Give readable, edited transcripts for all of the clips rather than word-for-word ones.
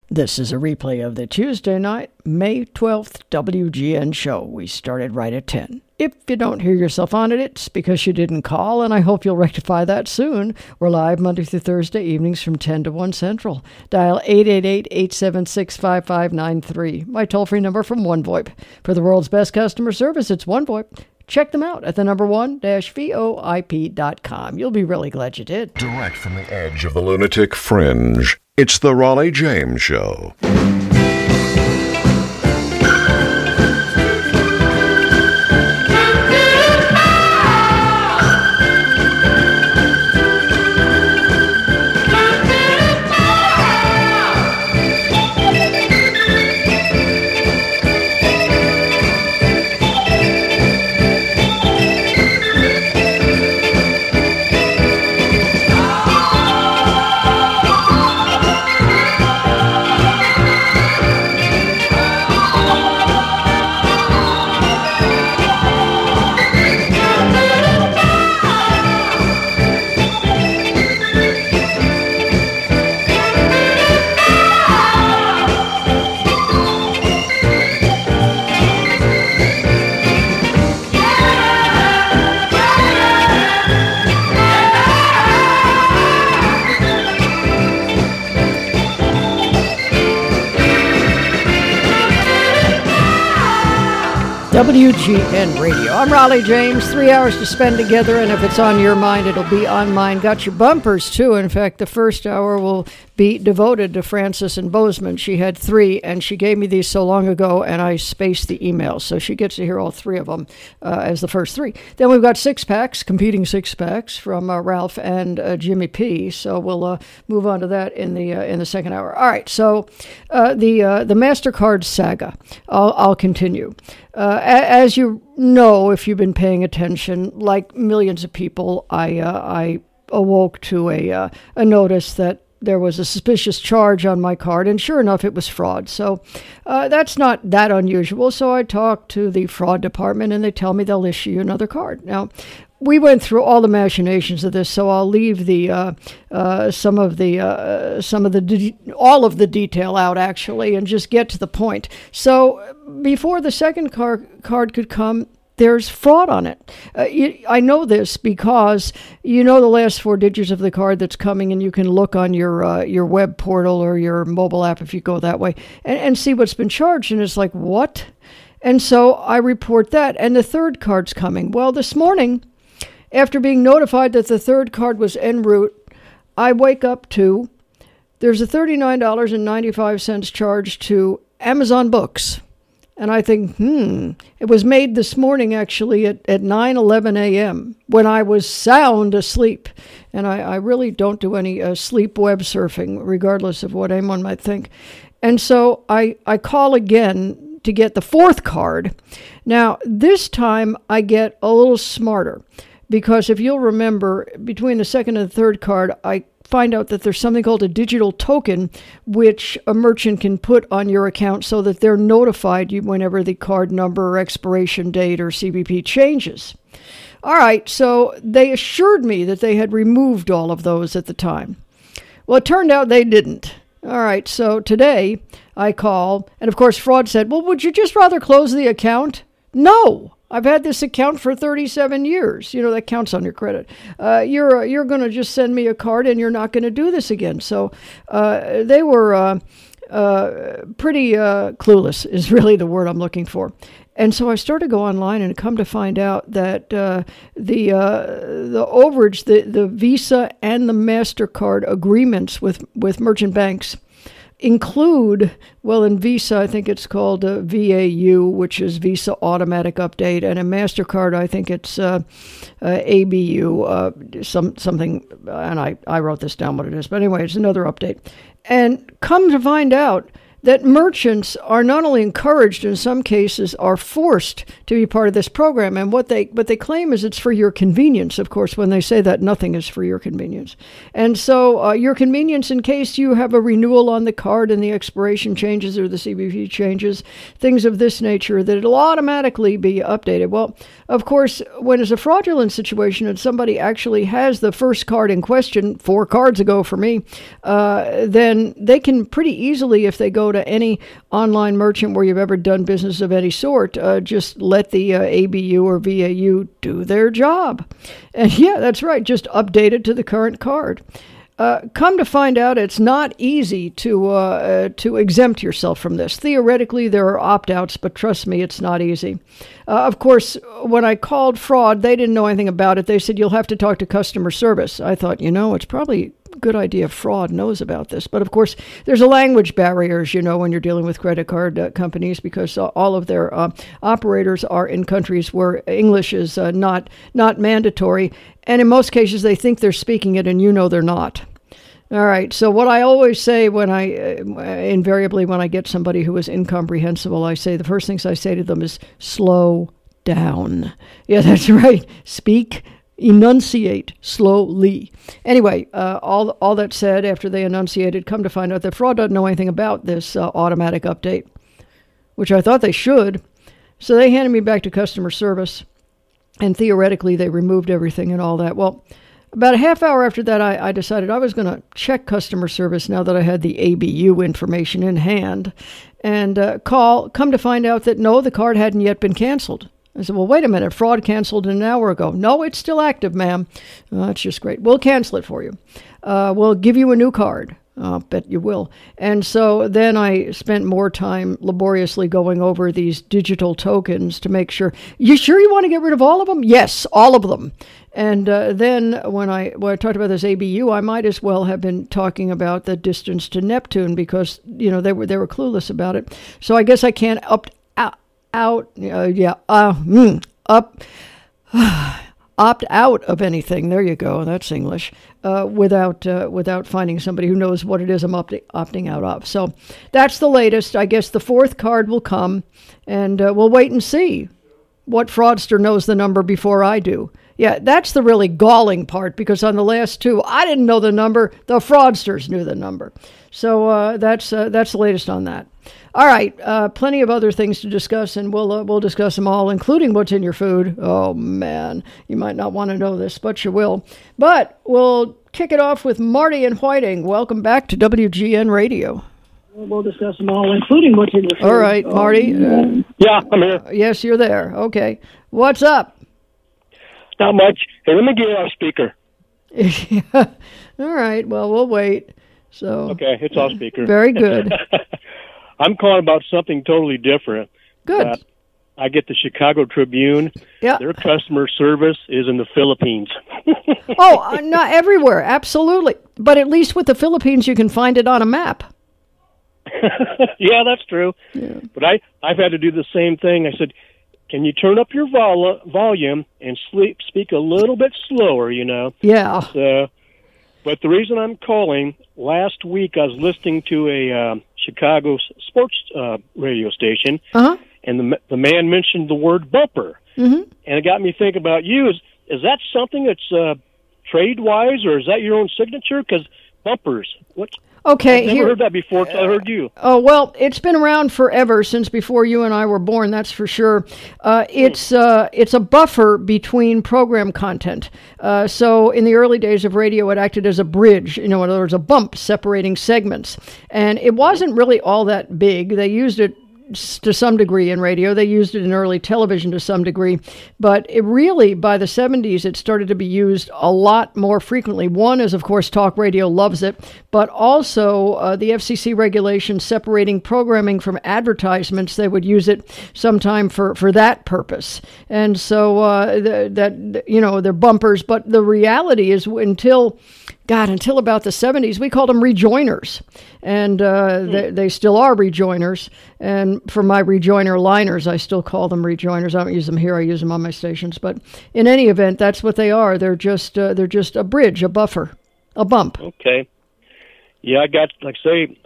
This is a replay of the Tuesday night, May 12th WGN show. We started right at 10. If you don't hear yourself on it, it's because you didn't call, and I hope you'll rectify that soon. We're live Monday through Thursday evenings from 10 to 1 Central. Dial 888-876-5593. My toll-free number from OneVoIP. For the world's best customer service, it's OneVoIP. Check them out at the number one-voip.com. You'll be really glad you did. Direct from the edge of the lunatic fringe, it's the Raleigh James Show. WGN Radio. I'm Raleigh James. 3 hours to spend together, and if it's on your mind, it'll be on mine. Got your bumpers, too. In fact, the first hour will be devoted to Frances and Bozeman. She had 3, and she gave me these so long ago, and I spaced the emails, so she gets to hear all 3 of them as the first 3. Then we've got six-packs, competing six-packs from Ralph and Jimmy P, so we'll move on to that in the second hour. All right, so the MasterCard saga. I'll continue. As you know, if you've been paying attention, like millions of people, I awoke to a notice that there was a suspicious charge on my card, and sure enough, it was fraud. So that's not that unusual. So I talked to the fraud department, and they tell me they'll issue you another card. Now, we went through all the machinations of this, so I'll leave the all of the detail out actually, and just get to the point. So before the second card could come, there's fraud on it. I know this because you know the last 4 digits of the card that's coming, and you can look on your web portal or your mobile app if you go that way and see what's been charged. And it's like, what? And so I report that, and the third card's coming. Well, this morning, after being notified that the third card was en route, I wake up to there's a $39.95 charge to Amazon Books. And I think, it was made this morning, actually, at 9:11 a.m., when I was sound asleep. And I really don't do any sleep web surfing, regardless of what anyone might think. And so I call again to get the fourth card. Now, this time I get a little smarter, because if you'll remember, between the second and the third card, I find out that there's something called a digital token, which a merchant can put on your account so that they're notified you whenever the card number or expiration date or CVV changes. All right, so they assured me that they had removed all of those at the time. Well, it turned out they didn't. All right, so today I call, and of course fraud said, well, would you just rather close the account? No. I've had this account for 37 years. You know, that counts on your credit. You're going to just send me a card, and you're not going to do this again. So they were pretty clueless is really the word I'm looking for. And so I started to go online and come to find out that the overage, the Visa and the MasterCard agreements with merchant banks include, well, in Visa, I think it's called VAU, which is Visa Automatic Update, and in MasterCard, I think it's ABU, something, and I wrote this down what it is, but anyway, it's another update. And come to find out, that merchants are not only encouraged, in some cases are forced to be part of this program. And what they claim is it's for your convenience. Of course, when they say that, nothing is for your convenience. And so your convenience in case you have a renewal on the card and the expiration changes or the CVV changes, things of this nature, that it'll automatically be updated. Well, of course, when it's a fraudulent situation and somebody actually has the first card in question 4 cards ago for me, then they can pretty easily, if they go to any online merchant where you've ever done business of any sort, just let the ABU or VAU do their job. And yeah, that's right, just update it to the current card. Come to find out, it's not easy to exempt yourself from this. Theoretically, there are opt-outs, but trust me, it's not easy. Of course, when I called fraud, they didn't know anything about it. They said, you'll have to talk to customer service. I thought, it's probably a good idea if fraud knows about this. But of course, there's a language barriers, when you're dealing with credit card companies, because all of their operators are in countries where English is not mandatory. And in most cases, they think they're speaking it, and they're not. All right. So what I always say invariably when I get somebody who is incomprehensible, the first things I say to them is slow down. Yeah, that's right. Speak, enunciate slowly. Anyway, all that said, after they enunciated, come to find out that fraud doesn't know anything about this automatic update, which I thought they should. So they handed me back to customer service, and theoretically they removed everything and all that. Well, about a half hour after that, I decided I was going to check customer service now that I had the ABU information in hand, and come to find out that no, the card hadn't yet been canceled. I said, well, wait a minute, fraud canceled an hour ago. No, it's still active, ma'am. Oh, that's just great. We'll cancel it for you. We'll give you a new card. I'll bet you will. And so then I spent more time laboriously going over these digital tokens to make sure. You sure you want to get rid of all of them? Yes, all of them. And then when I talked about this ABU, I might as well have been talking about the distance to Neptune because, they were clueless about it. So I guess I can't opt out of anything. There you go. That's English. Without finding somebody who knows what it is I'm opting out of. So that's the latest. I guess the 4th card will come, and we'll wait and see what fraudster knows the number before I do. Yeah, that's the really galling part, because on the last 2, I didn't know the number. The fraudsters knew the number. So that's the latest on that. All right, plenty of other things to discuss, and we'll discuss them all, including what's in your food. Oh, man, you might not want to know this, but you will. But we'll kick it off with Marty and Whiting. Welcome back to WGN Radio. We'll discuss them all, including what's in your food. All right, Marty. Yeah, I'm here. Yes, you're there. Okay. What's up? Not much. Hey, let me get you off speaker. Yeah. All right, well, we'll wait. So okay, it's off speaker. Very good. I'm calling about something totally different. Good. I get the Chicago Tribune. Yeah. Their customer service is in the Philippines. Not everywhere, absolutely. But at least with the Philippines, you can find it on a map. Yeah, that's true. Yeah. But I've had to do the same thing. I said, can you turn up your volume and speak a little bit slower, Yeah. But the reason I'm calling, last week I was listening to a Chicago sports radio station, and the man mentioned the word bumper. Mm-hmm. And it got me thinking about you. Is that something that's trade-wise, or is that your own signature? Because bumpers, what? Okay, I've never heard that before until I heard you. Oh, well, it's been around forever, since before you and I were born, that's for sure. It's a buffer between program content. So in the early days of radio, it acted as a bridge, in other words, a bump separating segments. And it wasn't really all that big. They used it to some degree in radio. They used it in early television to some degree. But it really, by the 70s, it started to be used a lot more frequently. One is, of course, talk radio loves it, but also the FCC regulations separating programming from advertisements, they would use it sometime for that purpose. And so they're bumpers. But the reality is until about the 70s, we called them rejoiners. And they still are rejoiners. And for my rejoiner liners, I still call them rejoiners. I don't use them here. I use them on my stations. But in any event, that's what they are. They're just a bridge, a buffer, a bump. Okay. Yeah, I got, the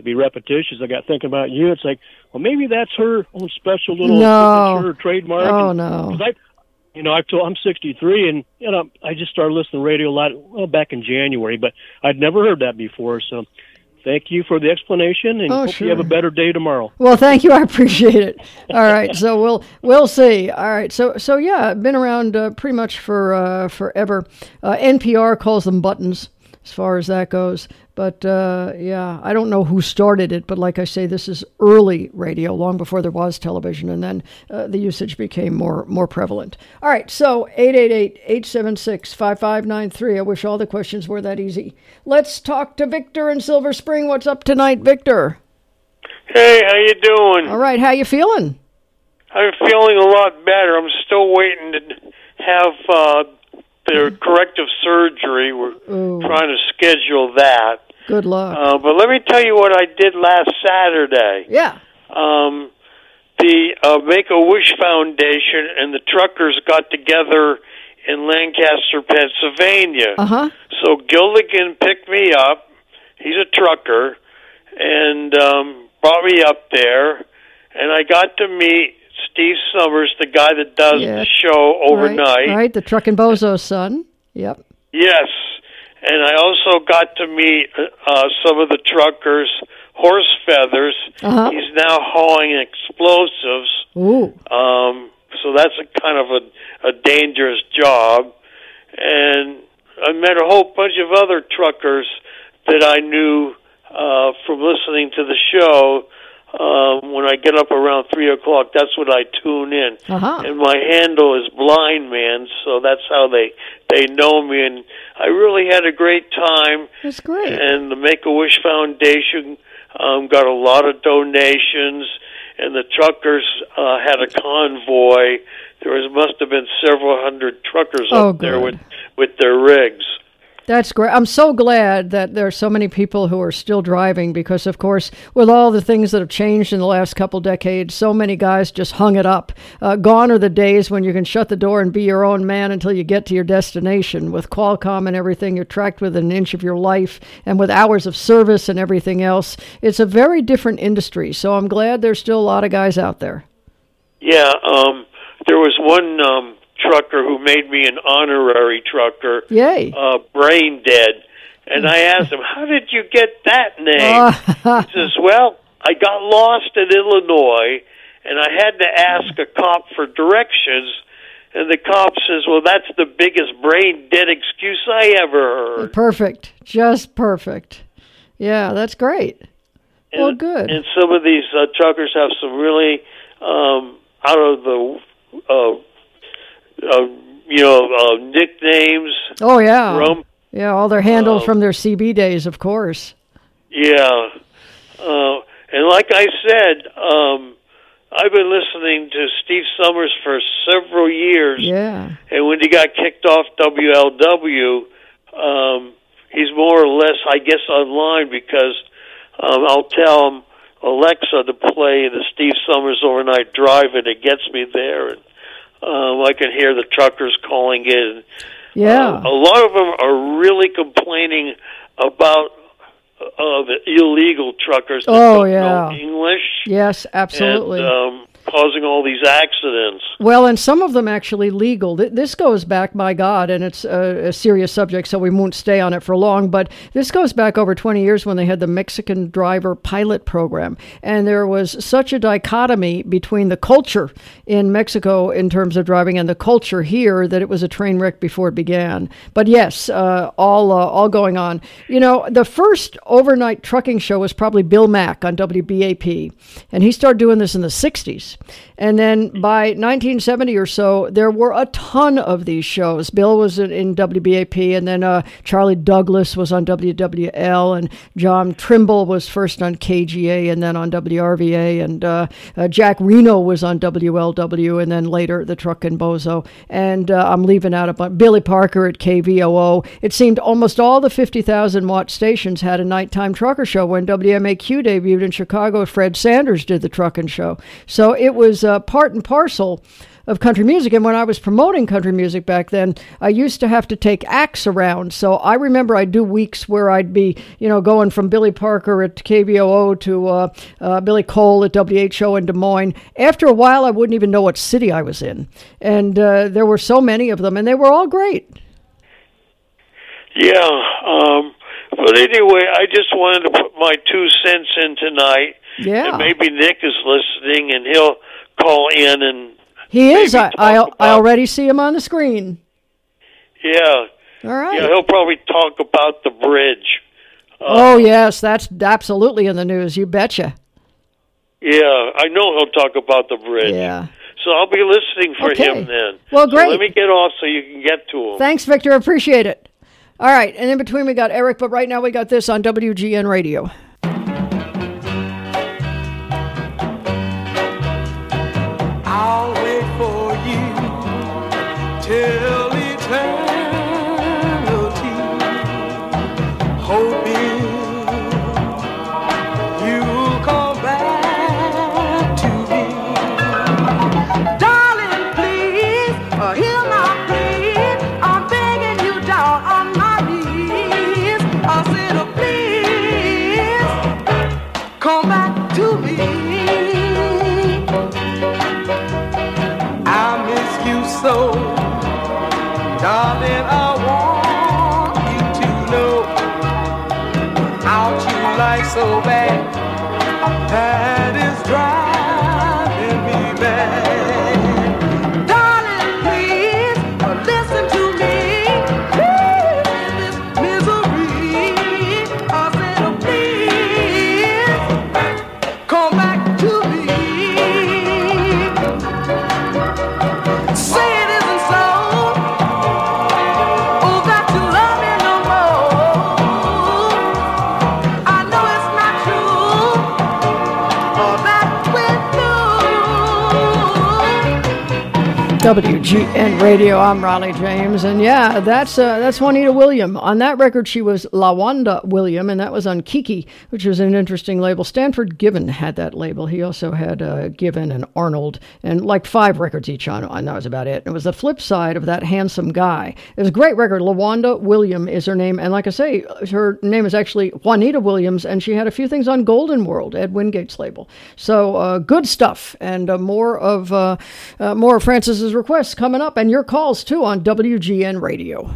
to be repetitious, I got thinking about you. It's like, well, maybe that's her own special little signature trademark. Oh, no. I'm 63, and I just started listening to radio a lot back in January, but I'd never heard that before. So, thank you for the explanation, and hope you have a better day tomorrow. Well, thank you. I appreciate it. All right, so we'll see. All right, so yeah, I've been around pretty much for forever. NPR calls them buttons, as far as that goes. But, I don't know who started it, but like I say, this is early radio, long before there was television, and then the usage became more prevalent. All right, so 888-876-5593. I wish all the questions were that easy. Let's talk to Victor in Silver Spring. What's up tonight, Victor? Hey, how you doing? All right, how you feeling? I'm feeling a lot better. I'm still waiting to have their corrective surgery. We're trying to schedule that. Good luck. But let me tell you what I did last Saturday. Yeah. The Make-A-Wish Foundation and the truckers got together in Lancaster, Pennsylvania. Uh-huh. So Gilligan picked me up. He's a trucker. And brought me up there. And I got to meet Steve Summers, the guy that does the show overnight. Right, the Truckin' Bozo's son. Yep. Yes. And I also got to meet some of the truckers, Horse Feathers. Uh-huh. He's now hauling explosives. Ooh. So that's a kind of a dangerous job. And I met a whole bunch of other truckers that I knew from listening to the show. When I get up around 3 o'clock, that's when I tune in. Uh-huh. And my handle is Blind Man, so that's how they know me. And I really had a great time. That's great. And the Make-A-Wish Foundation got a lot of donations, and the truckers had a convoy. There must have been several hundred truckers up there with their rigs. That's great. I'm so glad that there are so many people who are still driving because, of course, with all the things that have changed in the last couple decades, so many guys just hung it up. Gone are the days when you can shut the door and be your own man until you get to your destination. With Qualcomm and everything, you're tracked within an inch of your life, and with hours of service and everything else, it's a very different industry. So I'm glad there's still a lot of guys out there. Yeah, there was one trucker who made me an honorary trucker. Yay. Brain Dead. And I asked him, how did you get that name? He says, well, I got lost in Illinois, and I had to ask a cop for directions, and the cop says, well, that's the biggest brain dead excuse I ever heard. Perfect. Just perfect. Yeah, that's great. Well, good. And some of these truckers have some really out of the nicknames. Oh, yeah. Yeah, all their handles from their CB days, of course. Yeah. And like I said, I've been listening to Steve Summers for several years. Yeah. And when he got kicked off WLW, he's more or less, I guess, online because I'll tell him, Alexa, to play the Steve Summers Overnight Drive, and it gets me there. And I can hear the truckers calling in. Yeah. A lot of them are really complaining about the illegal truckers that don't know English. Yes, absolutely. And causing all these accidents. Well, and some of them actually legal. This goes back, my God, and it's a serious subject, so we won't stay on it for long, but this goes back over 20 years when they had the Mexican driver pilot program, and there was such a dichotomy between the culture in Mexico in terms of driving and the culture here that it was a train wreck before it began. But yes, all going on. You know, the first overnight trucking show was probably Bill Mack on WBAP, and he started doing this in the 60s. And then by 1970 or so, there were a ton of these shows. Bill was in WBAP, and then Charlie Douglas was on WWL, and John Trimble was first on KGA and then on WRVA, and Jack Reno was on WLW, and then later the Truckin' Bozo. And I'm leaving out a bunch. Billy Parker at KVOO. It seemed almost all the 50,000-watt stations had a nighttime trucker show. When WMAQ debuted in Chicago, Fred Sanders did the trucking show. So it was part and parcel of country music. And when I was promoting country music back then, I used to have to take acts around. So I remember I'd do weeks where I'd be, going from Billy Parker at KVOO to Billy Cole at WHO in Des Moines. After a while, I wouldn't even know what city I was in. And there were so many of them, and they were all great. Yeah. But anyway, I just wanted to put my 2 cents in tonight. Yeah. And maybe Nick is listening, and he'll call in and he is. I already see him on the screen. Yeah. All right. Yeah, he'll probably talk about the bridge. Oh, yes, that's absolutely in the news. You betcha. Yeah, I know he'll talk about the bridge. Yeah. So I'll be listening for him then. Well, great. So let me get off so you can get to him. Thanks, Victor. Appreciate it. All right, and in between we got Eric, but right now we got this on WGN Radio. I'll wait for you till eternity, hoping you'll come back to me. Darling, please, hear my plea. I'm begging you down on my knees. I said, please, come back to me. So, darling, I want you to know how you like so bad that is driving me mad. Darling, please listen to me. Please, in this misery, I said, please come back to me. WGN Radio, I'm Raleigh James, and yeah, that's Juanita Williams. On that record, she was LaWanda Williams, and that was on Kiki, which was an interesting label. Stanford Given had that label. He also had Given and Arnold, and like 5 records each on. And that was about it. It was the flip side of That Handsome Guy. It was a great record. LaWanda Williams is her name, and like I say, her name is actually Juanita Williams, and she had a few things on Golden World, Ed Wingate's label. So good stuff, and more of Francis's requests coming up, and your calls too on WGN Radio.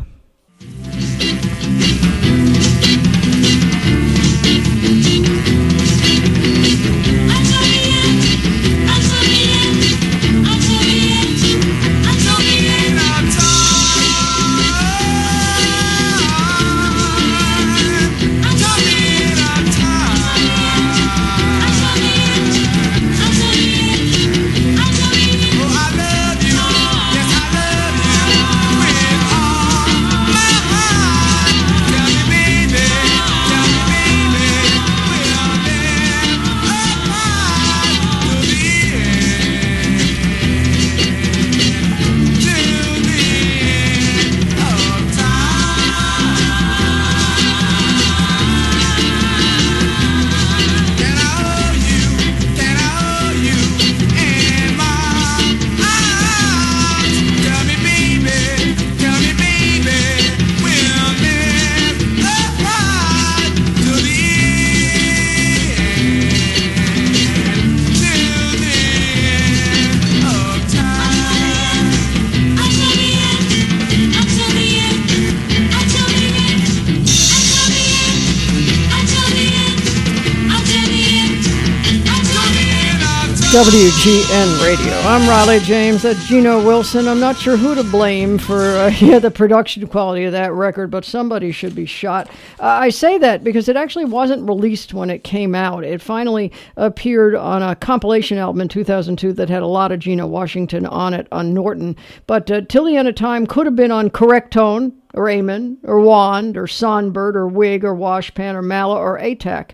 WGN Radio. I'm Raleigh James. That's Gino Wilson. I'm not sure who to blame for the production quality of that record, but somebody should be shot. I say that because it actually wasn't released when it came out. It finally appeared on a compilation album in 2002 that had a lot of Gino Washington on it, on Norton. But Till the End of Time could have been on Correct Tone, or Amen, or Wand, or Songbird, or Wig, or Washpan, or Mala, or ATAC.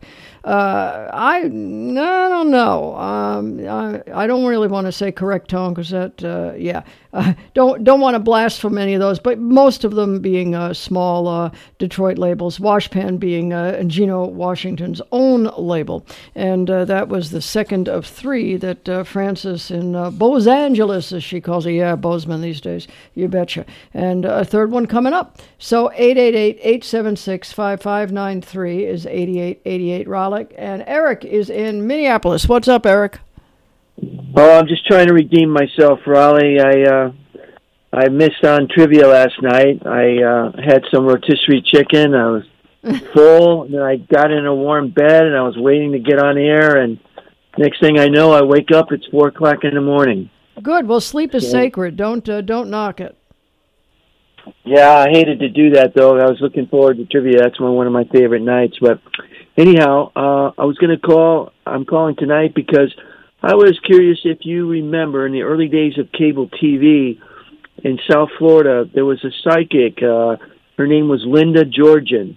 I don't know. I don't really want to say correct tone because that, don't want to blaspheme any of those. But most of them being small Detroit labels. Washpan being Geno Washington's own label, and that was the second of three that Frances in Los Angeles, as she calls it. Yeah, Bozeman these days. You betcha. And a third one coming up. So 888-876-5593 is 8888 Rollick. And Eric is in Minneapolis. What's up, Eric? Oh, I'm just trying to redeem myself, Raleigh. I missed on trivia last night. I had some rotisserie chicken. I was full, and then I got in a warm bed, and I was waiting to get on air, and next thing I know, I wake up, it's 4 o'clock in the morning. Good. Well, sleep is sacred. Don't knock it. Yeah, I hated to do that, though. I was looking forward to trivia. That's one of my favorite nights. But anyhow, I was going to call. I'm calling tonight because I was curious if you remember in the early days of cable TV in South Florida, there was a psychic. Her name was Linda Georgian.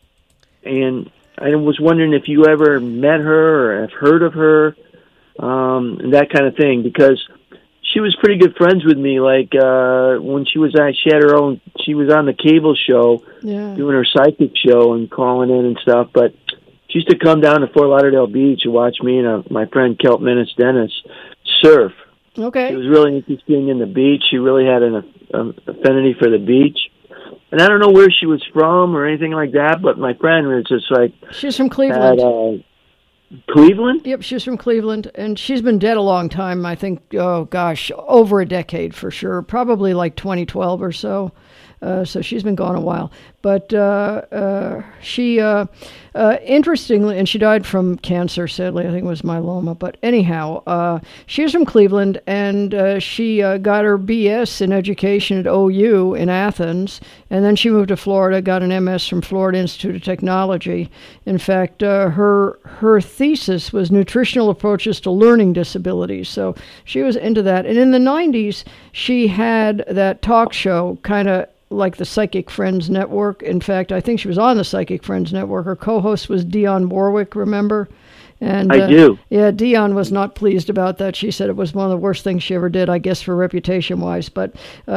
And I was wondering if you ever met her or have heard of her, and that kind of thing, because she was pretty good friends with me. Like when she was she had her own. She was on the cable show, doing her psychic show and calling in and stuff. But she used to come down to Fort Lauderdale Beach and watch me and my friend Kelp Menace Dennis surf. Okay. She was really interested in the beach. She really had an affinity for the beach. And I don't know where she was from or anything like that, but my friend was just like... She's from Cleveland. Cleveland? Yep, she's from Cleveland, and she's been dead a long time. I think, over a decade for sure. Probably like 2012 or so. So she's been gone a while. But she, interestingly, and she died from cancer, sadly, I think it was myeloma. But anyhow, she was from Cleveland, and she got her B.S. in education at OU in Athens. And then she moved to Florida, got an M.S. from Florida Institute of Technology. In fact, her thesis was nutritional approaches to learning disabilities. So she was into that. And in the 90s, she had that talk show kind of like the Psychic Friends Network. In fact, I think she was on the Psychic Friends Network. Her co-host was Dionne Warwick, remember? And I do. Yeah, Dionne was not pleased about that. She said it was one of the worst things she ever did, I guess, for reputation-wise. But,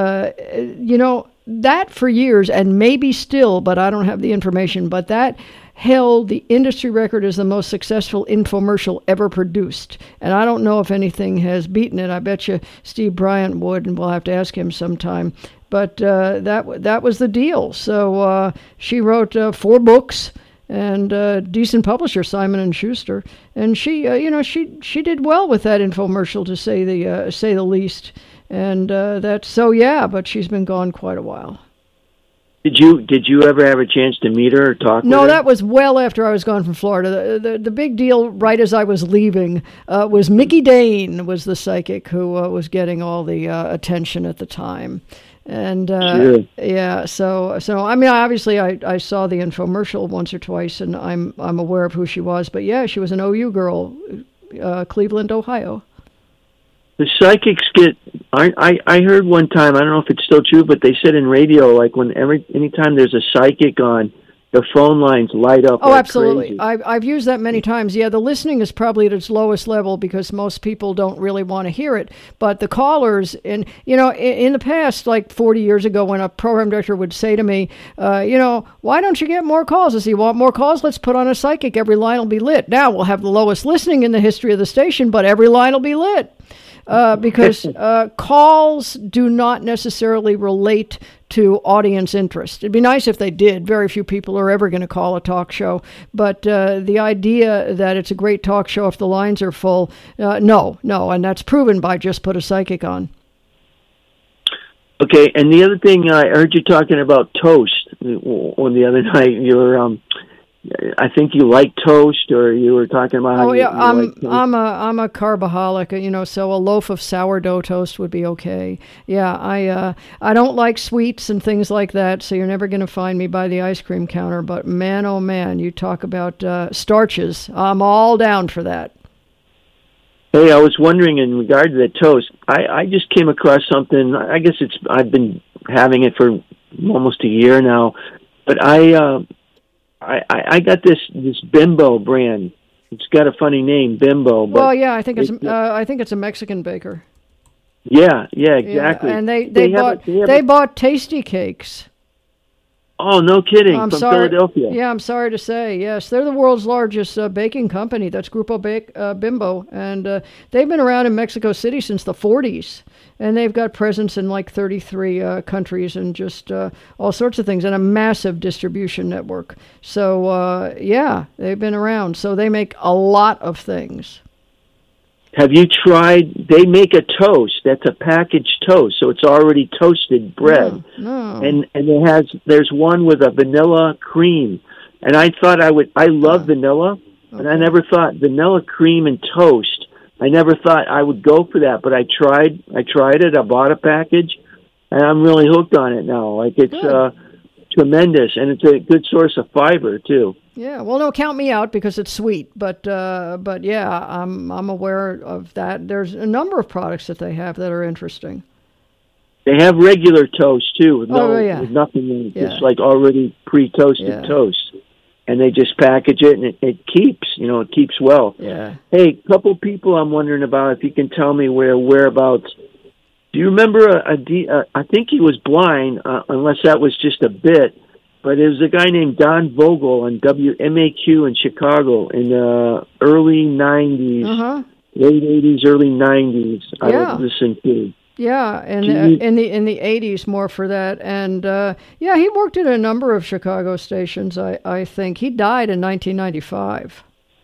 that for years, and maybe still, but I don't have the information, but that held the industry record as the most successful infomercial ever produced. And I don't know if anything has beaten it. I bet you Steve Bryant would, and we'll have to ask him sometime. But that was the deal. So she wrote 4 books, and decent publisher, Simon & Schuster. And she did well with that infomercial, to say the least. And but she's been gone quite a while. Did you ever have a chance to meet her or talk with her? No, that was well after I was gone from Florida. The big deal right as I was leaving was Mickey Dane was the psychic who was getting all the attention at the time. And sure. Yeah, so I mean, obviously I saw the infomercial once or twice, and I'm aware of who she was. But yeah, she was an OU girl, Cleveland, Ohio. The psychics I heard one time, I don't know if it's still true, but they said in radio, like anytime there's a psychic on, the phone lines light up. Oh, like absolutely. crazy. I've used that many times. Yeah, the listening is probably at its lowest level because most people don't really want to hear it. But the callers, in the past, like 40 years ago, when a program director would say to me, why don't you get more calls? I say, you want more calls? Let's put on a psychic. Every line will be lit. Now, we'll have the lowest listening in the history of the station, but every line will be lit. Because calls do not necessarily relate to audience interest. It'd be nice if they did. Very few people are ever going to call a talk show. But the idea that it's a great talk show if the lines are full, no. And that's proven by just put a psychic on. Okay, and the other thing, I heard you talking about toast on the other night. You were... I think you like toast, or you were talking about how you like toast. I'm a carboholic, so a loaf of sourdough toast would be okay. Yeah, I don't like sweets and things like that, so you're never going to find me by the ice cream counter. But man, oh man, you talk about starches. I'm all down for that. Hey, I was wondering in regard to the toast. I just came across something. I guess I've been having it for almost a year now, but I got this Bimbo brand. It's got a funny name, Bimbo. But well, yeah, I think it's a Mexican baker. Yeah, exactly. Yeah, and they bought Tasty Cakes. Oh, no kidding! From Philadelphia. Yeah, I'm sorry to say. Yes, they're the world's largest baking company. That's Grupo Bimbo, and they've been around in Mexico City since the 40s, and they've got presence in like 33 countries and just all sorts of things, and a massive distribution network. So yeah, they've been around. So they make a lot of things. Have you tried? They make a toast. That's a packaged toast, so it's already toasted bread. No. And there's one with a vanilla cream. And I thought I love vanilla, and I never thought vanilla cream and toast. I never thought I would go for that, but I tried it. I bought a package, and I'm really hooked on it now. Like it's tremendous, and it's a good source of fiber too. Yeah, well, no, count me out because it's sweet, but yeah, I'm aware of that. There's a number of products that they have that are interesting. They have regular toast too, with with nothing in it, just like already pre-toasted toast, and they just package it, and it keeps well. Yeah. Hey, couple people I'm wondering about if you can tell me whereabouts. Do you remember I think he was blind, unless that was just a bit. But it was a guy named Don Vogel on WMAQ in Chicago in the early 90s, late 80s, early 90s. I would listen to. Yeah, and in the 80s more for that. And he worked at a number of Chicago stations, I think. He died in 1995.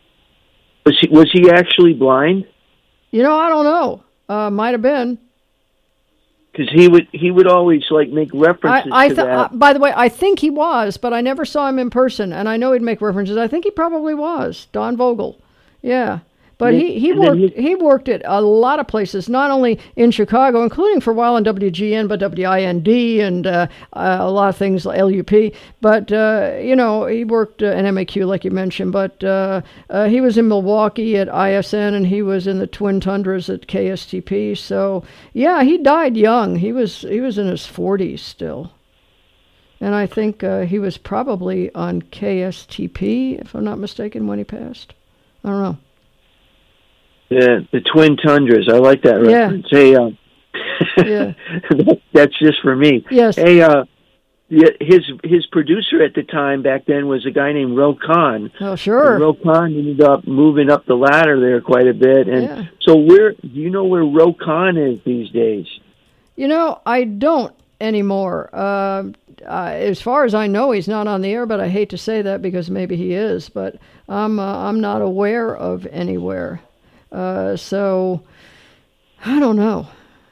Was he actually blind? I don't know. Might have been. Because he would always make references to that. By the way, I think he was, but I never saw him in person, and I know he'd make references. I think he probably was Don Vogel. Yeah, but he worked at a lot of places, not only in Chicago, including for a while in WGN, but WIND and a lot of things like LUP. But he worked in MAQ, like you mentioned. But he was in Milwaukee at ISN, and he was in the Twin Tundras at KSTP. So yeah, he died young. He was in his 40s still, and I think he was probably on KSTP, if I'm not mistaken, when he passed. I don't know. The Twin Tundras. I like that reference. Hey, that's just for me. Yes. Hey, his producer at the time back then was a guy named Ro Khan. Oh, sure. And Ro Khan ended up moving up the ladder there quite a bit. And so do you know where Ro Khan is these days? I don't anymore. As far as I know, he's not on the air, but I hate to say that because maybe he is. But I'm not aware of anywhere. So I don't know.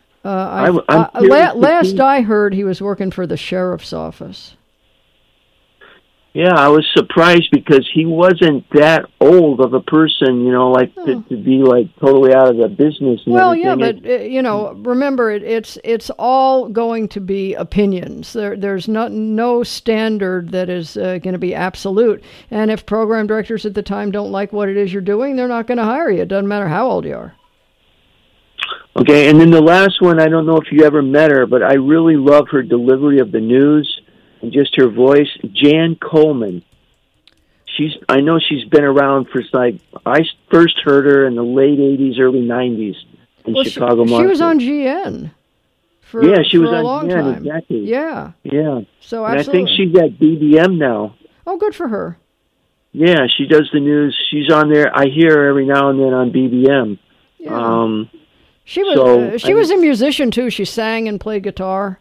Last I heard, he was working for the sheriff's office. Yeah, I was surprised because he wasn't that old of a person, to be totally out of the business. And everything. But remember, it's all going to be opinions. There's no standard that is going to be absolute. And if program directors at the time don't like what it is you're doing, they're not going to hire you. It doesn't matter how old you are. Okay, and then the last one, I don't know if you ever met her, but I really love her delivery of the news. And just her voice, Jan Coleman. I know she's been around for I first heard her in the late 80s, early 90s in Chicago market. She was on GN for she was a on long GN, time. exactly. Yeah. So and absolutely. I think she's at BBM now. Oh, good for her. Yeah, she does the news. She's on there. I hear her every now and then on BBM. Yeah. She was a musician too. She sang and played guitar.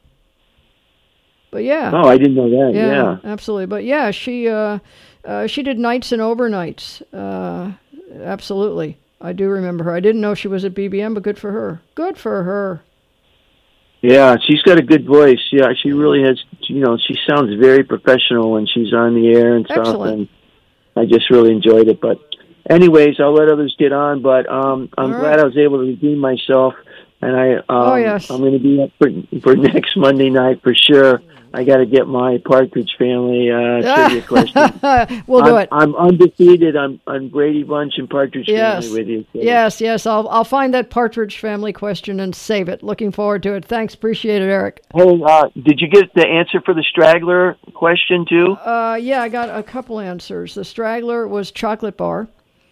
But yeah. Oh, I didn't know that. Yeah. Absolutely. But yeah, she did nights and overnights. Absolutely. I do remember her. I didn't know she was at BBM, but good for her. Good for her. Yeah, she's got a good voice. Yeah, she really has. She sounds very professional when she's on the air and stuff. Excellent. And I just really enjoyed it. But anyways, I'll let others get on. But I'm glad I was able to redeem myself. and yes. I'm going to be up for next Monday night for sure. I got to get my Partridge Family trivia question. We'll do it. I'm undefeated on Brady Bunch and Partridge Family with you. So. Yes. I'll find that Partridge Family question and save it. Looking forward to it. Thanks. Appreciate it, Eric. Hey, did you get the answer for the Straggler question too? Yeah, I got a couple answers. The Straggler was chocolate bar.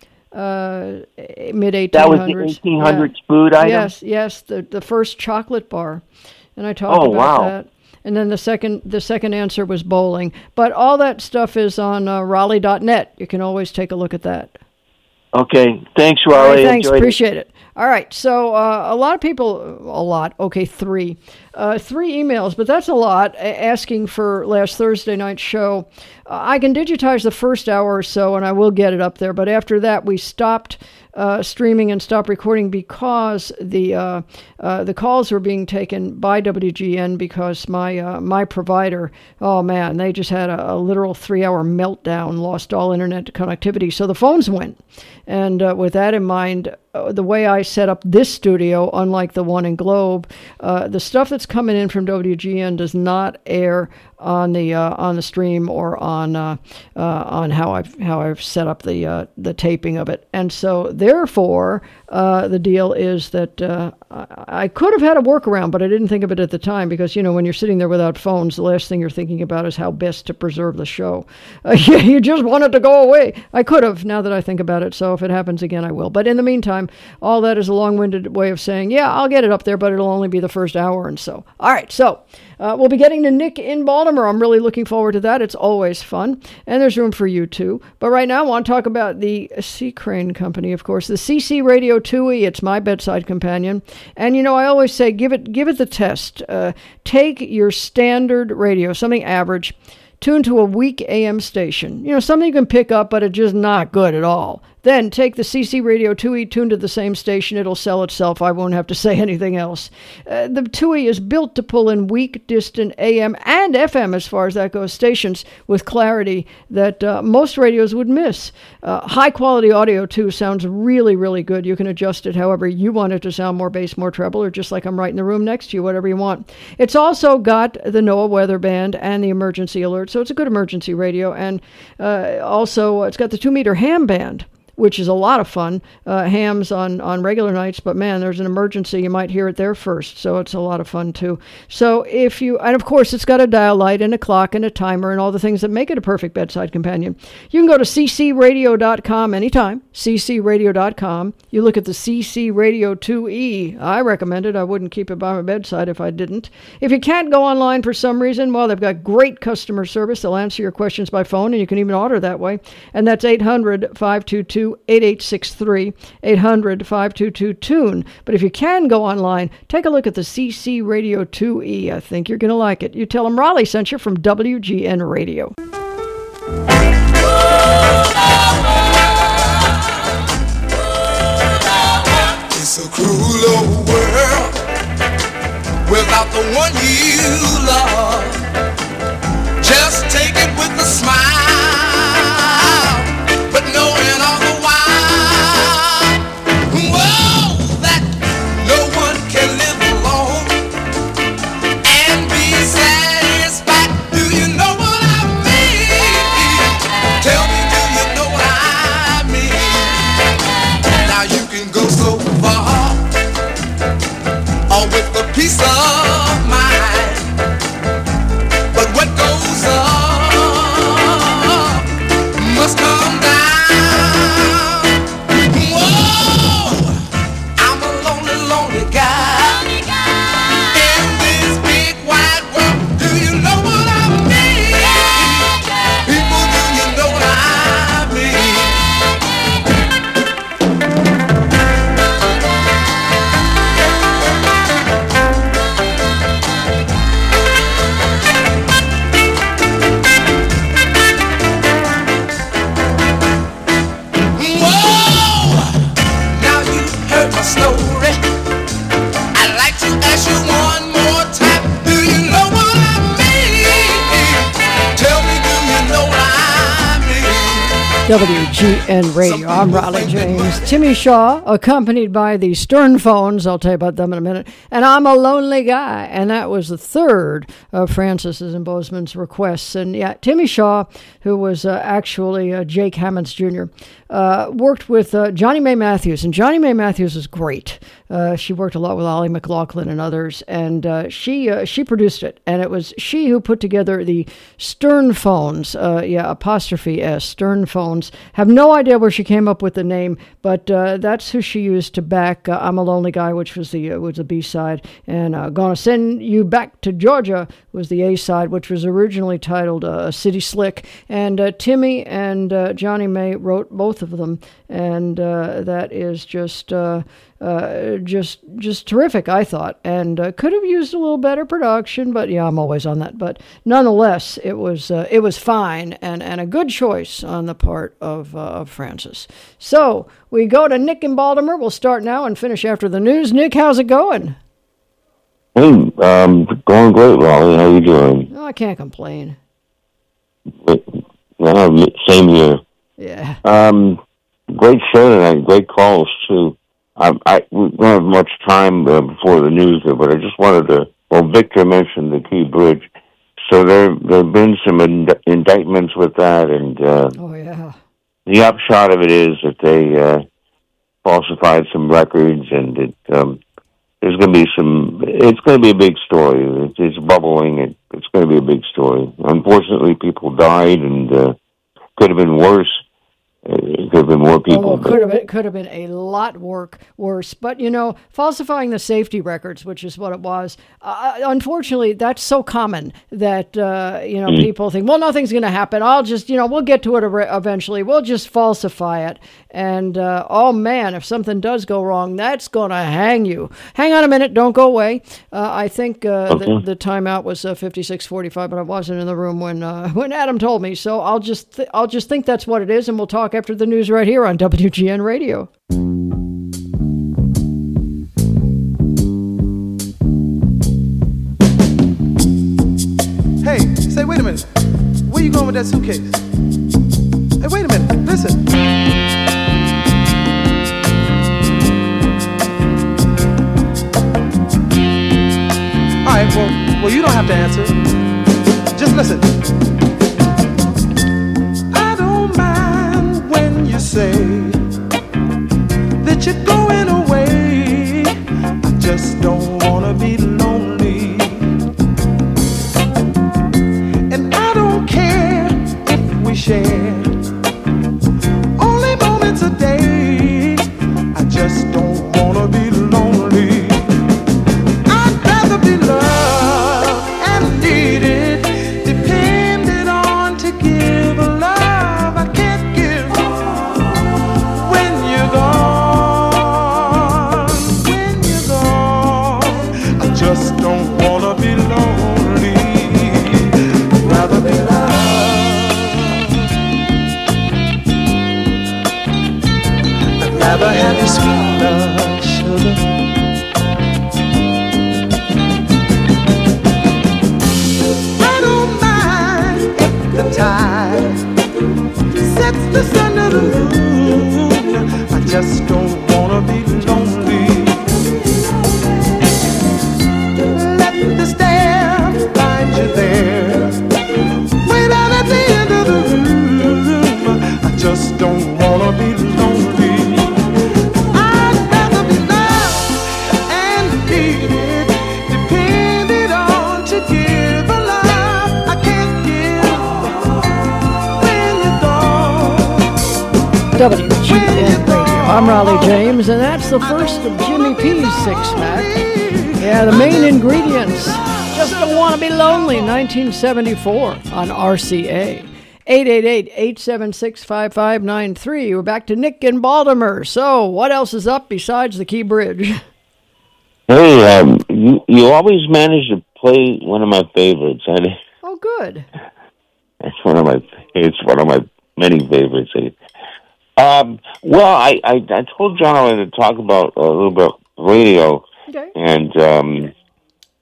Mid-1800s. That was the 1800s food item? Yes, the first chocolate bar. And I talked about that. And then the second answer was bowling. But all that stuff is on Raleigh.net. You can always take a look at that. Okay. Thanks, Raleigh. Right, thanks. Appreciate it. All right. So a lot of people, okay, three emails, but that's a lot, asking for last Thursday night's show. I can digitize the first hour or so, and I will get it up there. But after that, we stopped streaming and stopped recording because the calls were being taken by WGN because my provider, oh man, they just had a literal 3-hour meltdown, lost all internet connectivity. So the phones went. And with that in mind, the way I set up this studio, unlike the one in Globe, the stuff that's coming in from WGN does not air on the stream or on how I've set up the taping of it. And so therefore, the deal is that I could have had a workaround, but I didn't think of it at the time because, when you're sitting there without phones, the last thing you're thinking about is how best to preserve the show. You just want it to go away. I could have, now that I think about it. So if it happens again, I will. But in the meantime, all that is a long-winded way of saying, yeah, I'll get it up there, but it'll only be the first hour and so. All right, so we'll be getting to Nick in Baltimore. I'm really looking forward to that. It's always fun, and there's room for you too. But right now, I want to talk about the Sea Crane Company, of course, the CC Radio 2E. It's my bedside companion, and I always say, give it the test. Take your standard radio, something average, tune to a weak AM station. Something you can pick up, but it's just not good at all. Then take the CC Radio 2E, tune to the same station. It'll sell itself. I won't have to say anything else. The 2E is built to pull in weak, distant AM and FM, as far as that goes, stations with clarity that most radios would miss. High-quality audio, too, sounds really, really good. You can adjust it however you want it to sound, more bass, more treble, or just like I'm right in the room next to you, whatever you want. It's also got the NOAA weather band and the emergency alert, so it's a good emergency radio. And also, it's got the 2-meter ham band, which is a lot of fun. Hams on regular nights, but man, there's an emergency, you might hear it there first, so it's a lot of fun too. So and of course it's got a dial light and a clock and a timer and all the things that make it a perfect bedside companion. You can go to ccradio.com anytime, ccradio.com. You look at the CC Radio 2E. I recommend it. I wouldn't keep it by my bedside if I didn't. If you can't go online for some reason, well, they've got great customer service. They'll answer your questions by phone, and you can even order that way. And that's 800-522-8863, 800-522-TUNE. But if you can go online, take a look at the CC Radio 2E. I think you're going to like it. You tell them Raleigh sent you from WGN Radio. It's a cruel old world without the one you love. Just take it with a smile, but knowing all the while, whoa, that no one can live alone and be satisfied. Do you know what I mean? Tell me, do you know what I mean? Now you can go so far, or with a piece of mind, but what goes up must come down. Whoa, I'm a lonely, lonely guy in this big wide world. Do you know what I mean? People, do you know what I mean? WGN Radio. I'm Raleigh James. Timmy Shaw, accompanied by the Stern Phones. I'll tell you about them in a minute. And I'm a Lonely Guy. And that was the third of Francis's and Bozeman's requests. And yeah, Timmy Shaw, who was actually Jake Hammonds Jr., worked with Johnny Mae Matthews. And Johnny Mae Matthews is great. She worked a lot with Ollie McLaughlin and others. And she produced it. And it was she who put together the Stern Phones. Apostrophe S, Stern Phones. Have no idea where she came up with the name, but that's who she used to back I'm a Lonely Guy, which was the B-side, and Gonna Send You Back to Georgia was the A-side, which was originally titled City Slick, and Timmy and Johnny Mae wrote both of them, and that is just terrific, I thought, and could have used a little better production, but yeah, I'm always on that. But nonetheless, it was fine and a good choice on the part of Francis. So we go to Nick in Baltimore. We'll start now and finish after the news. Nick, how's it going? Hey, going great, Raleigh. How you doing? Oh, I can't complain. Same here. Yeah. Great show tonight. Great calls too. We don't have much time before the news, but I just wanted to. Well, Victor mentioned the Key Bridge, so there've been some indictments with that, and oh yeah. The upshot of it is that they falsified some records, and there's going to be some. It's going to be a big story. It's bubbling. It's going to be a big story. Unfortunately, people died, and could have been worse. It could have been more people. Could have been a lot worse. But, falsifying the safety records, which is what it was, unfortunately, that's so common that, people think, well, nothing's going to happen. I'll just, we'll get to it eventually. We'll just falsify it. And, oh, man, if something does go wrong, that's going to hang you. Hang on a minute. Don't go away. I think the timeout was 56:45, but I wasn't in the room when Adam told me. So I'll just think that's what it is, and we'll talk after the news right here on WGN Radio. Hey, say, wait a minute. Where you going with that suitcase? Hey, wait a minute. Listen. All right, well, you don't have to answer. Just listen. Say that you're going away. I just don't wanna be lonely, and I don't care if we share only moments a day. I just don't wanna be lonely. I'd rather be loved and needed, depended on to give a love I can't give. Just don't wanna be lonely. I'd rather be loved. I'd rather have your sweet love, sugar. I don't mind if the tide sets the sun to the moon. I just don't wanna be lonely. There, way down at the end of the room. I just don't wanna be lonely. I'd rather be loved and needed, depended on to give a love I can't give when you're gone. WGN Radio. I'm Raleigh James, and that's the first of Jimmy P's six-pack. Yeah, the main ingredients. Just Don't Want to Be Lonely, 1974 on RCA. 888-876-5593. We're back to Nick in Baltimore. So, what else is up besides the Key Bridge? Hey, you always manage to play one of my favorites. Oh, good. It's one of my many favorites. Well, I told John I wanted to talk about a little bit radio, okay, and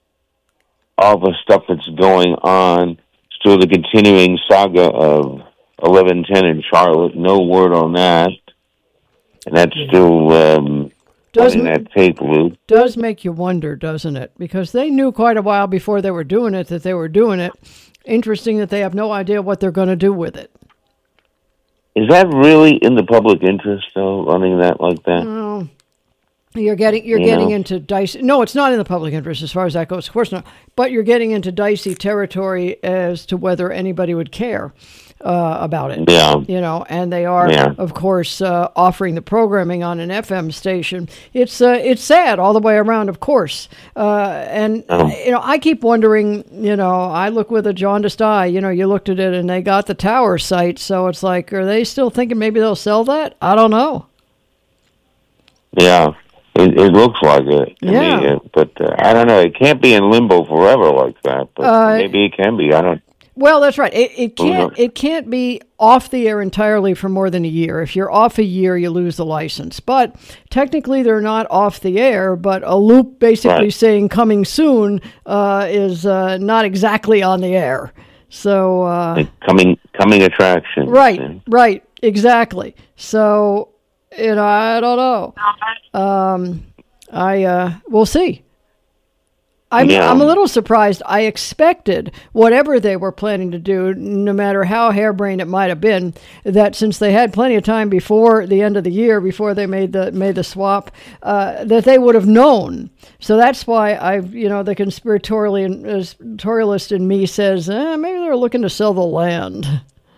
all the stuff that's going on. Still the continuing saga of 1110 in Charlotte. No word on that. And that's still running that tape loop. Does make you wonder, doesn't it? Because they knew quite a while before they were doing it that they were doing it. Interesting that they have no idea what they're going to do with it. Is that really in the public interest, though, running that like that? No. You're getting into dicey. No, it's not in the public interest as far as that goes. Of course not. But you're getting into dicey territory as to whether anybody would care about it. Yeah. You know, and they are, of course, offering the programming on an FM station. It's sad all the way around, of course. And you know, I keep wondering. You know, I look with a jaundiced eye. You know, you looked at it and they got the tower site, so it's like, are they still thinking maybe they'll sell that? I don't know. Yeah. It looks like it to me, but I don't know. It can't be in limbo forever like that, but maybe it can be. I don't. Well, that's right. It can't. It can't be off the air entirely for more than a year. If you're off a year, you lose the license. But technically, they're not off the air. But a loop basically saying "coming soon" is not exactly on the air. So like coming attraction. Right. Right. Exactly. So. You know, I don't know. We'll see. I'm a little surprised. I expected whatever they were planning to do, no matter how harebrained it might have been, that since they had plenty of time before the end of the year, before they made the swap, that they would have known. So that's why the conspiratorialist in me says, maybe they're looking to sell the land.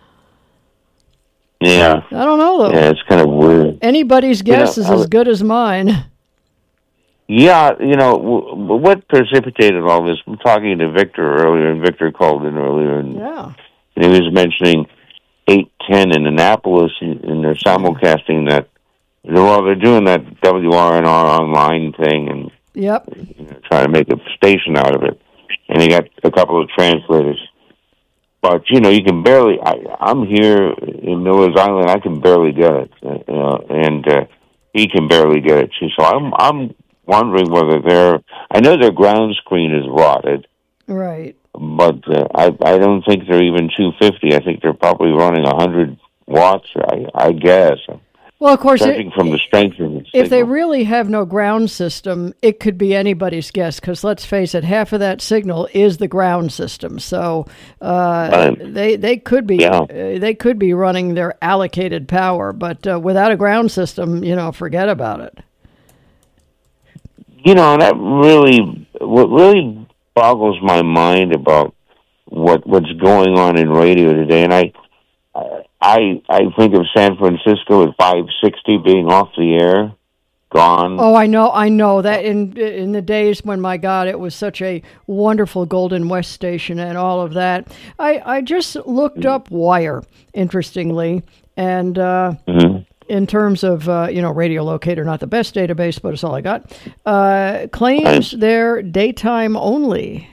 Yeah. I don't know, though. Yeah, it's kind of weird. Anybody's guess is as good as mine. Yeah, you know, what precipitated all this? I'm talking to Victor earlier, and Victor called in earlier, and he was mentioning 810 in Annapolis, and they're simulcasting that. Well, they're doing that WRNR online thing, and trying to make a station out of it. And they got a couple of translators. But, you know, you can barely, I'm here in Miller's Island, I can barely get it, and he can barely get it, too. So I'm wondering whether I know their ground screen is rotted. Right. But I don't think they're even 250. I think they're probably running 100 watts, I guess. Well, of course, judging from the strength of the signal. If they really have no ground system, it could be anybody's guess. Because let's face it, half of that signal is the ground system. So they could be running their allocated power, but without a ground system, you know, forget about it. You know, what really boggles my mind about what's going on in radio today, and I think of San Francisco at 560 being off the air, gone. Oh, I know that in the days when, my God, it was such a wonderful Golden West station and all of that. I just looked up Wire, interestingly, and in terms of, Radio Locator, not the best database, but it's all I got, claims they're daytime only.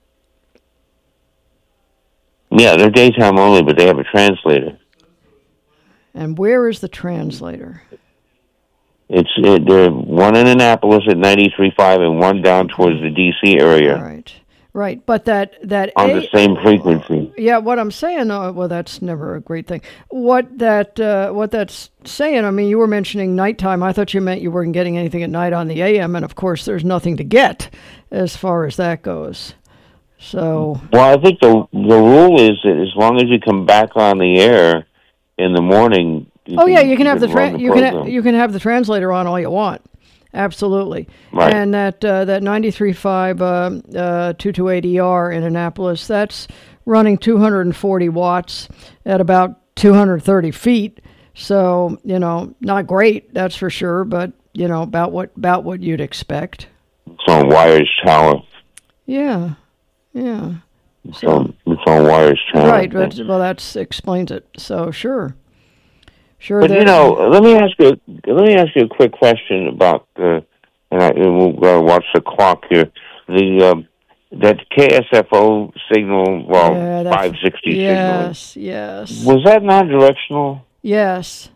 Yeah, they're daytime only, but they have a translator. And where is the translator? They're one in Annapolis at 93.5 and one down towards the D.C. area. Right. But that on the same frequency. Yeah, what I'm saying, well, that's never a great thing. What that's saying, I mean, you were mentioning nighttime. I thought you meant you weren't getting anything at night on the AM, and of course, there's nothing to get as far as that goes. So. Well, I think the rule is that as long as you come back on the air in the morning. You can have you can have the translator on all you want. Absolutely. Right. And that 93.5 228ER in Annapolis, that's running 240 watts at about 230 feet. So, you know, not great, that's for sure, but you know, about what you'd expect. It's on Wires Tower. Yeah. It's on Wires Tower. Right. Well, that explains it. So sure. But you know, let me ask you a quick question about and we'll watch the clock here. That KSFO signal, 560 signal. Yes. Was that non-directional? Yes.